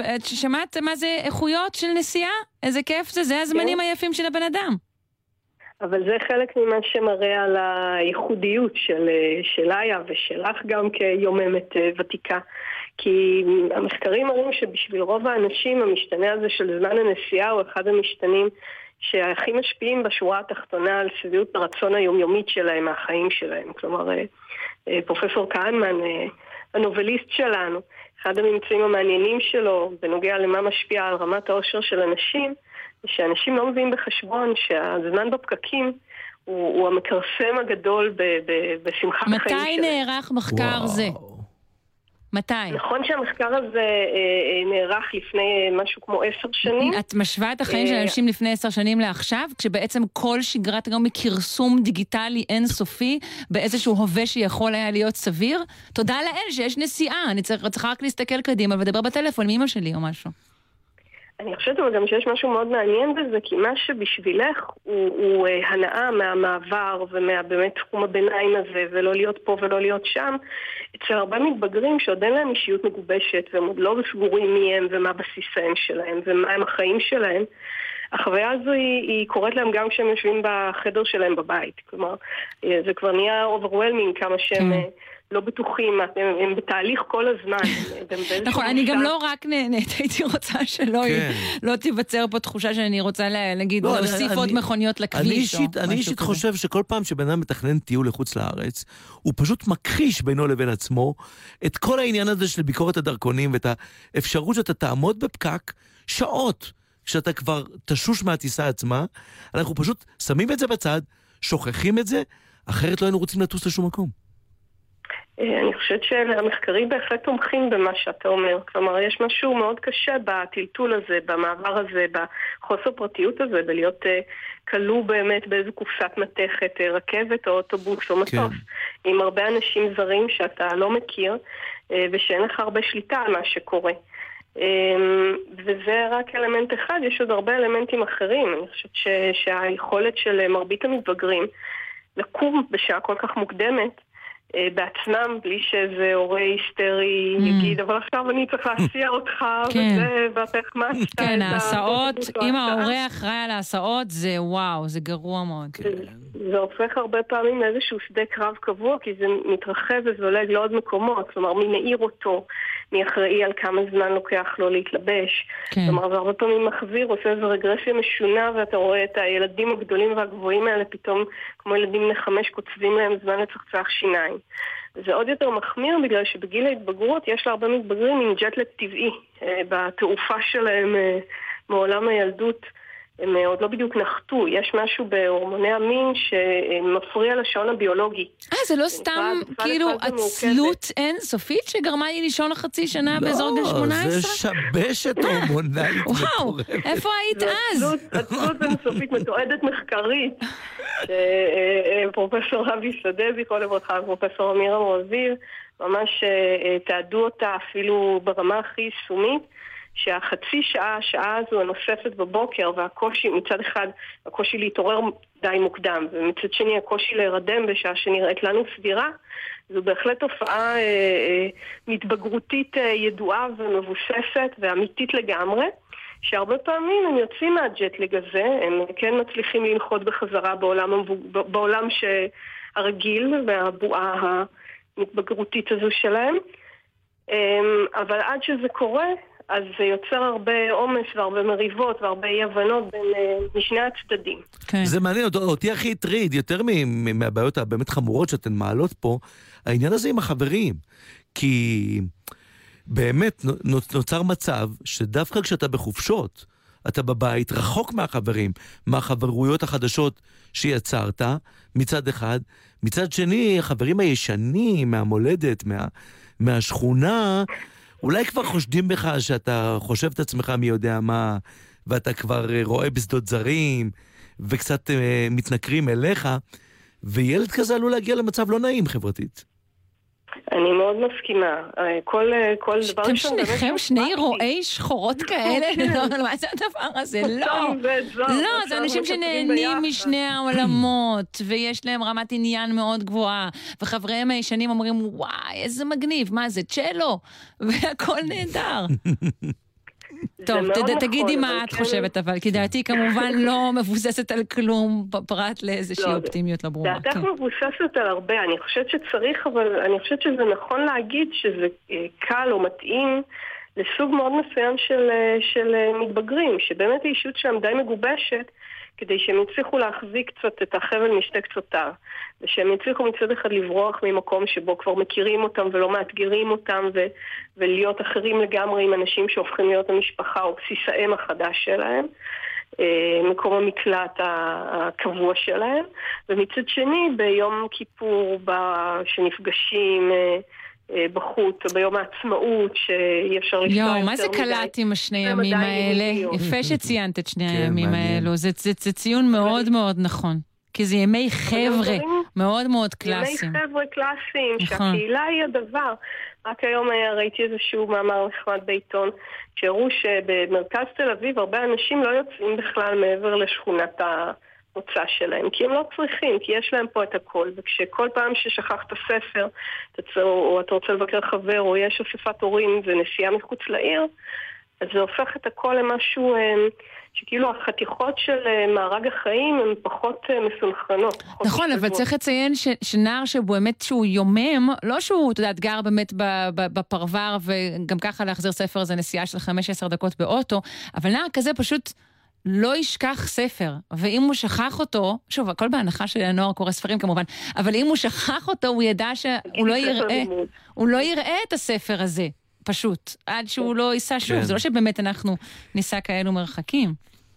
שמעת מה זה איכויות של נסיעה? איזה כיף זה, זה הזמנים היפים של הבן אדם. אבל זה חלק ממה שמראה על הייחודיות של איה ושלך גם כיוממת ותיקה. כי המחקרים מראים שבשביל רוב האנשים המשתנה הזה של זמן הנסיעה הוא אחד המשתנים שהכי משפיעים בשורה התחתונה על שביעות הרצון היומיומית שלהם, מהחיים שלהם. כלומר, פרופסור כהנמן, הנובליסט שלנו, אחד הממצאים המעניינים שלו בנוגע למה משפיע על רמת האושר של אנשים, שאנשים לא מביאים בחשבון שהזמן בפקקים הוא המקרסם הגדול בשמחת החיים שלהם. מתי נערך מחקר זה? מתי? נכון שהמחקר הזה נערך לפני משהו כמו 10 שנים. את משווה את החיים של אנשים לפני 10 שנים לעכשיו, כשבעצם כל שגרת היום מכרסום דיגיטלי אינסופי, באיזשהו הווה שיכול היה להיות סביר? תודה לאל שיש נסיעה, אני צריכה רק להסתכל קדימה ולדבר בטלפון עם אמא שלי או משהו. אני חושבת גם שיש משהו מאוד מעניין בזה, כי מה שבשבילך הוא הנאה מהמעבר ומהבאמת תחום הביניים הזה, ולא להיות פה ולא להיות שם, אצל הרבה מתבגרים שעוד אין להם אישיות מגובשת, והם עוד לא סגורים מי הם ומה בסיסם שלהם ומה הם החיים שלהם, החוויה הזו היא קורית להם גם כשהם יושבים בחדר שלהם בבית. כלומר, זה כבר נהיה overwhelming כמה שהם לא בטוחים, הם בתהליך כל הזמן. נכון, אני גם לא רק נהנית, הייתי רוצה שלא תיווצר פה תחושה שאני רוצה להגיד, להוסיף עוד מכוניות לכביש. אני אישית חושב שכל פעם שבן אדם מתכנן טיול לחוץ לארץ, הוא פשוט מכחיש בינו לבין עצמו את כל העניין הזה של ביקורת הדרכונים, ואת האפשרות שאתה תעמוד בפקק שעות, כשאתה כבר תשוש מהטיסה עצמה, אנחנו פשוט שמים את זה בצד, שוכחים את זה, אחרת לא היינו רוצים לטוס לשום מקום. אני חושבת שהמחקרים בהחלט תומכים במה שאתה אומר. כלומר, יש משהו מאוד קשה בטלטול הזה, במעבר הזה, בחוסר פרטיות הזה, בלהיות כלוא באמת באיזו קופסת מתכת, רכבת או אוטובוס או מטוס, עם הרבה אנשים זרים שאתה לא מכיר, ושאין לך הרבה שליטה על מה שקורה. וזה רק אלמנט אחד, יש עוד הרבה אלמנטים אחרים. אני חושבת שהיכולת של מרבית המתבגרים לקום בשעה כל כך מוקדמת, בעצמם, בלי שאיזה הורה היסטרי יגיד, אבל עכשיו אני צריך להסיע אותך, וזה, ואתך מה שאתה... כן, ההסעות, אם ההורה אחראי על ההסעות, זה וואו, זה גרוע מאוד. זה הופך הרבה פעמים לאיזשהו שדה קרב קבוע, כי זה מתרחב וזולג לעוד מקומות, כלומר, מי מעיר אותו, מי אחראי על כמה זמן לוקח לו להתלבש. כלומר, זה הרבה פעמים מחזיר, עושה איזו רגרסיה משונה, ואתה רואה את הילדים הגדולים והגבוהים האלה, פתאום, כמו ילדים בני 5, קוצבים להם זמן לצחצח שיניים. זה עוד יותר מחמיר, בגלל שבגיל ההתבגרות יש לה הרבה מתבגרים עם ג'טלג טבעי, בתעופה שלהם מעולם הילדות. הם עוד לא בדיוק נחתו, יש משהו בהורמוני המין שמפריע לשעון הביולוגי. זה לא סתם כאילו עצלות אינסופית שגרמה לי לישון לחצי שנה באזור גיל 18? זה שבשת הורמונלית מטורפת. איפה היית אז? עצלות אינסופית מתועדת מחקרית, שפרופסור אבי שדה, זכרו לברכה, פרופסור אמיר אמרזיב, ממש תעדו אותה אפילו ברמה הכי יישומית, שהחצי שעה, השעה הזו הנוספת בבוקר, והקושי, מצד אחד, הקושי להתעורר די מוקדם, ומצד שני, הקושי להירדם בשעה שנראית לנו סבירה, זו בהחלט תופעה מתבגרותית ידועה ומבוססת ואמיתית לגמרי, שהרבה פעמים הם יוצאים מהג'טלג הזה, הם כן מצליחים לנחות בחזרה בעולם הרגיל והבועה המתבגרותית הזו שלהם, אבל עד שזה קורה, אז זה יוצר הרבה עומס והרבה מריבות והרבה אי-הבנות משני הצדדים. זה מעניין, אותי הכי הטריד, יותר מהבעיות הבאמת חמורות שאתן מעלות פה, העניין הזה עם החברים. כי באמת נוצר מצב שדווקא כשאתה בחופשות, אתה בבית רחוק מהחברים, מהחברויות החדשות שיצרת, מצד אחד, מצד שני, החברים הישנים, מהמולדת, מהשכונה, אולי כבר חושדים בך שאתה חושב את עצמך מי יודע מה, ואתה כבר רואה בשדות זרים, וקצת מתנכרים אליך, וילד כזה עלול להגיע למצב לא נעים חברתית. אני מאוד מסכימה. כל דבר אתם שניכם שני רואי שחורות כאלה? מה זה הדבר הזה? לא, זה אנשים שנהנים משני העולמות, ויש להם רמת עניין מאוד גבוהה, וחבריהם הישנים אומרים, וואי, איזה מגניב, מה זה, צ'לו? והכל נהדר. טוב, תגידי מה את חושבת, אבל כי דעתי כמובן לא מבוססת על כלום, פרט לאיזושהי אופטימיות לא ברורה. דעתך מבוססת על הרבה, אני חושבת שצריך, אבל אני חושבת שזה נכון להגיד שזה קל או מתאים לסוג מאוד מסוים של מתבגרים, שבאמת האישות שם די מגובשת, כדי שהם יצליחו להחזיק קצת את החבל משתי קצותיו, ושהם יצליחו מצד אחד לברוח ממקום שבו כבר מכירים אותם ולא מאתגרים אותם, ולהיות אחרים לגמרי עם אנשים שהופכים להיות המשפחה או בסיס האם החדש שלהם, מקום המקלט הקבוע שלהם, ומצד שני ביום כיפור שנפגשים בחוץ, או ביום העצמאות, שאי אפשר לשתוע יותר מדי. מה זה קלט עם השני ימים האלה? יפה שציינת את שני הימים האלו. זה ציון מאוד מאוד נכון. כי זה ימי חבר'ה מאוד מאוד קלאסיים. ימי חבר'ה קלאסיים, שהקהילה היא הדבר. רק היום ראיתי איזשהו מאמר נחמד בעיתון, שהראו שבמרכז תל אביב הרבה אנשים לא יוצאים בכלל מעבר לשכונת המוצא שלהם, כי הם לא צריכים, כי יש להם פה את הכל, וכשכל פעם ששכחת ספר, או אתה רוצה לבקר חבר, או יש אספת הורים ונסיעה מחוץ לעיר, אז זה הופך את הכל למשהו שכאילו החתיכות של מארג החיים הן פחות מסונכרנות. נכון, אבל צריך לציין שנער שבאמת שהוא יומם, לא שהוא, אתה יודעת, גר באמת בפרבר, וגם ככה להחזיר ספר זה נסיעה של 15 דקות באוטו, אבל נער כזה פשוט לא ישכח ספר, ואם הוא שכח אותו, שוב, הכל בהנחה שהנוער קורא ספרים כמובן, אבל אם הוא שכח אותו, הוא ידע שהוא לא יראה את הספר הזה. פשוט, עד שהוא לא ייסע שוב. זה לא שבאמת אנחנו ניסע כאלו מרחקים.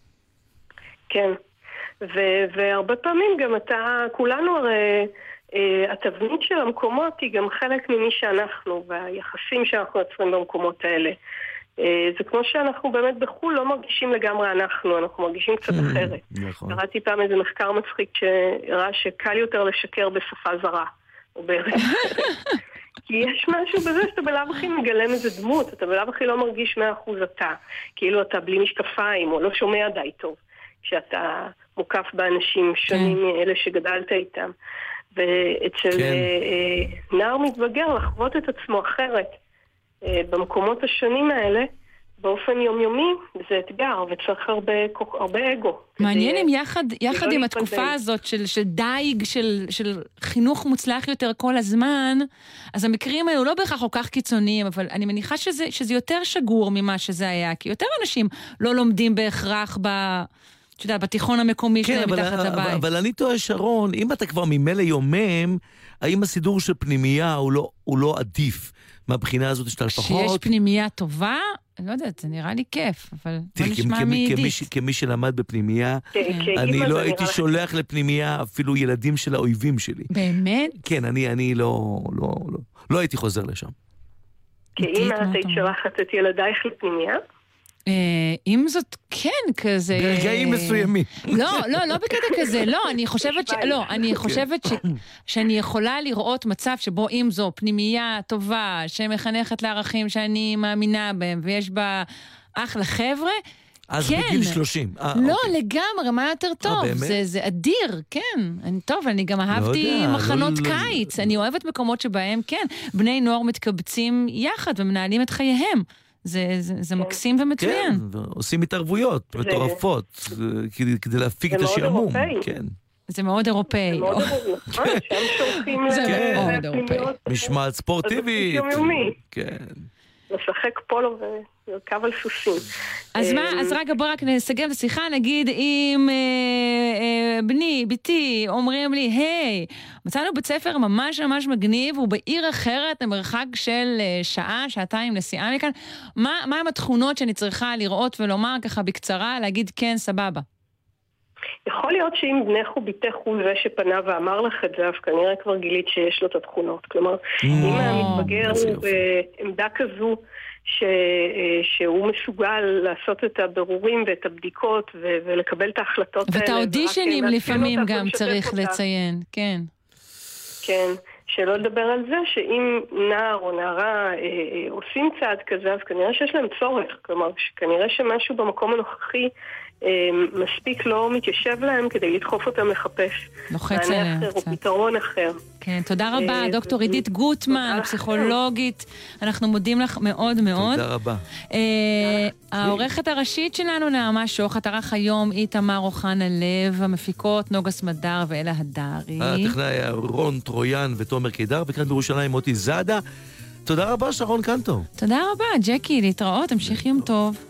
כן, והרבה פעמים גם כולנו הרי, התבנית של המקומות היא גם חלק ממי שאנחנו, והיחסים שאנחנו יוצרים במקומות האלה. זה כמו שאנחנו באמת בחול לא מרגישים לגמרי אנחנו מרגישים קצת אחרת. קראתי פעם איזה מחקר מצחיק שהראה שקל יותר לשקר בשפה זרה, או בארץ אחרת. כי יש משהו בזה שאתה בלב הכי מגלם איזה דמות, אתה בלב הכי לא מרגיש 100% אתה, כאילו אתה בלי משקפיים או לא שומע די טוב, כשאתה מוקף באנשים שונים מאלה שגדלת איתם. ואצל נער מתבגר לחוות את עצמו אחרת במקומות השונים האלה, באופן יומיומי, זה אתגר, וצריך הרבה אגו. מעניין אם יחד עם התקופה הזאת של דייג, של חינוך מוצלח יותר כל הזמן, אז המקרים האלו לא בהכרח כל כך קיצוניים, אבל אני מניחה שזה יותר שגור ממה שזה היה, כי יותר אנשים לא לומדים בהכרח בתיכון המקומי שלהם מתחת לבית. אבל אני טועה, שרון, אם אתה כבר ממילא יומם, האם הסידור של פנימייה הוא לא עדיף מהבחינה הזאת שאתה לפחות? שיש פנימייה טובה? לא יודעת, זה נראה לי כיף, אבל בוא נשמע מעידית. כמי שלמד בפנימייה, אני לא הייתי שולח לפנימייה אפילו ילדים של האויבים שלי. באמת? כן, אני לא הייתי חוזר לשם. כאמא את היית שולחת את ילדייך לפנימייה? אם זאת כן כזה... ברגעים מסוימים. לא בקטע כזה, אני חושבת שאני יכולה לראות מצב שבו אם זו פנימייה טובה, שמחנכת לערכים שאני מאמינה בהם, ויש בה אחלה חבר'ה, אז בגיל 30. לא, לגמרי, מה יותר טוב? זה אדיר, כן. טוב, אני גם אהבתי מחנות קיץ. אני אוהבת מקומות שבהם, כן, בני נוער מתקבצים יחד ומנהלים את חייהם. זה מקסים ומצוין. כן, עושים התערבויות מטורפות, כדי להפיק את השעמום. זה מאוד אירופאי. זה מאוד אירופאי. שהם שולחים לפנימיות. משמעת ספורטיבית. כן. לשחק פולו ולרכב על סוסים. אז רגע, בוא רק נסגר את השיחה, נגיד אם ביתי אומרים לי, היי, מצאנו בית ספר ממש ממש מגניב, הוא בעיר אחרת, למרחק של שעה, שעתיים נסיעה מכאן, מה הם התכונות שאני צריכה לראות ולומר ככה בקצרה, להגיד כן, סבבה? יכול להיות שאם בנך וביתך הוא זה שפנה ואמר לך את זה, אז כנראה כבר גילית שיש לו את התכונות. כלומר, אם המתבגר הוא בעמדה כזו שהוא מסוגל לעשות את הבירורים ואת הבדיקות ולקבל את ההחלטות האלה. ואת האודישנים לפעמים גם צריך לציין, כן. כן, שלא לדבר על זה שאם נער או נערה עושים צעד כזה, אז כנראה שיש להם צורך. כלומר, כנראה שמשהו במקום הנוכחי מספיק לא מתיישב להם כדי לדחוף אותם לחפש. לוחץ עליהם קצת. או פתרון אחר. כן, תודה רבה, דוקטור עידית גוטמן, פסיכולוגית. אנחנו מודים לך מאוד מאוד. תודה רבה. העורכת הראשית שלנו, נעמה שוחט, ערך היום איתמר אוחנה לב, המפיקות נוגה סמדר ואלה הדרי. הטכנאי רון טרויאן ותומר קידר, וכאן בירושלים מוטי זאדה. תודה רבה, שרון קנטו. תודה רבה, ג'קי, להתראות, המשך יום טוב.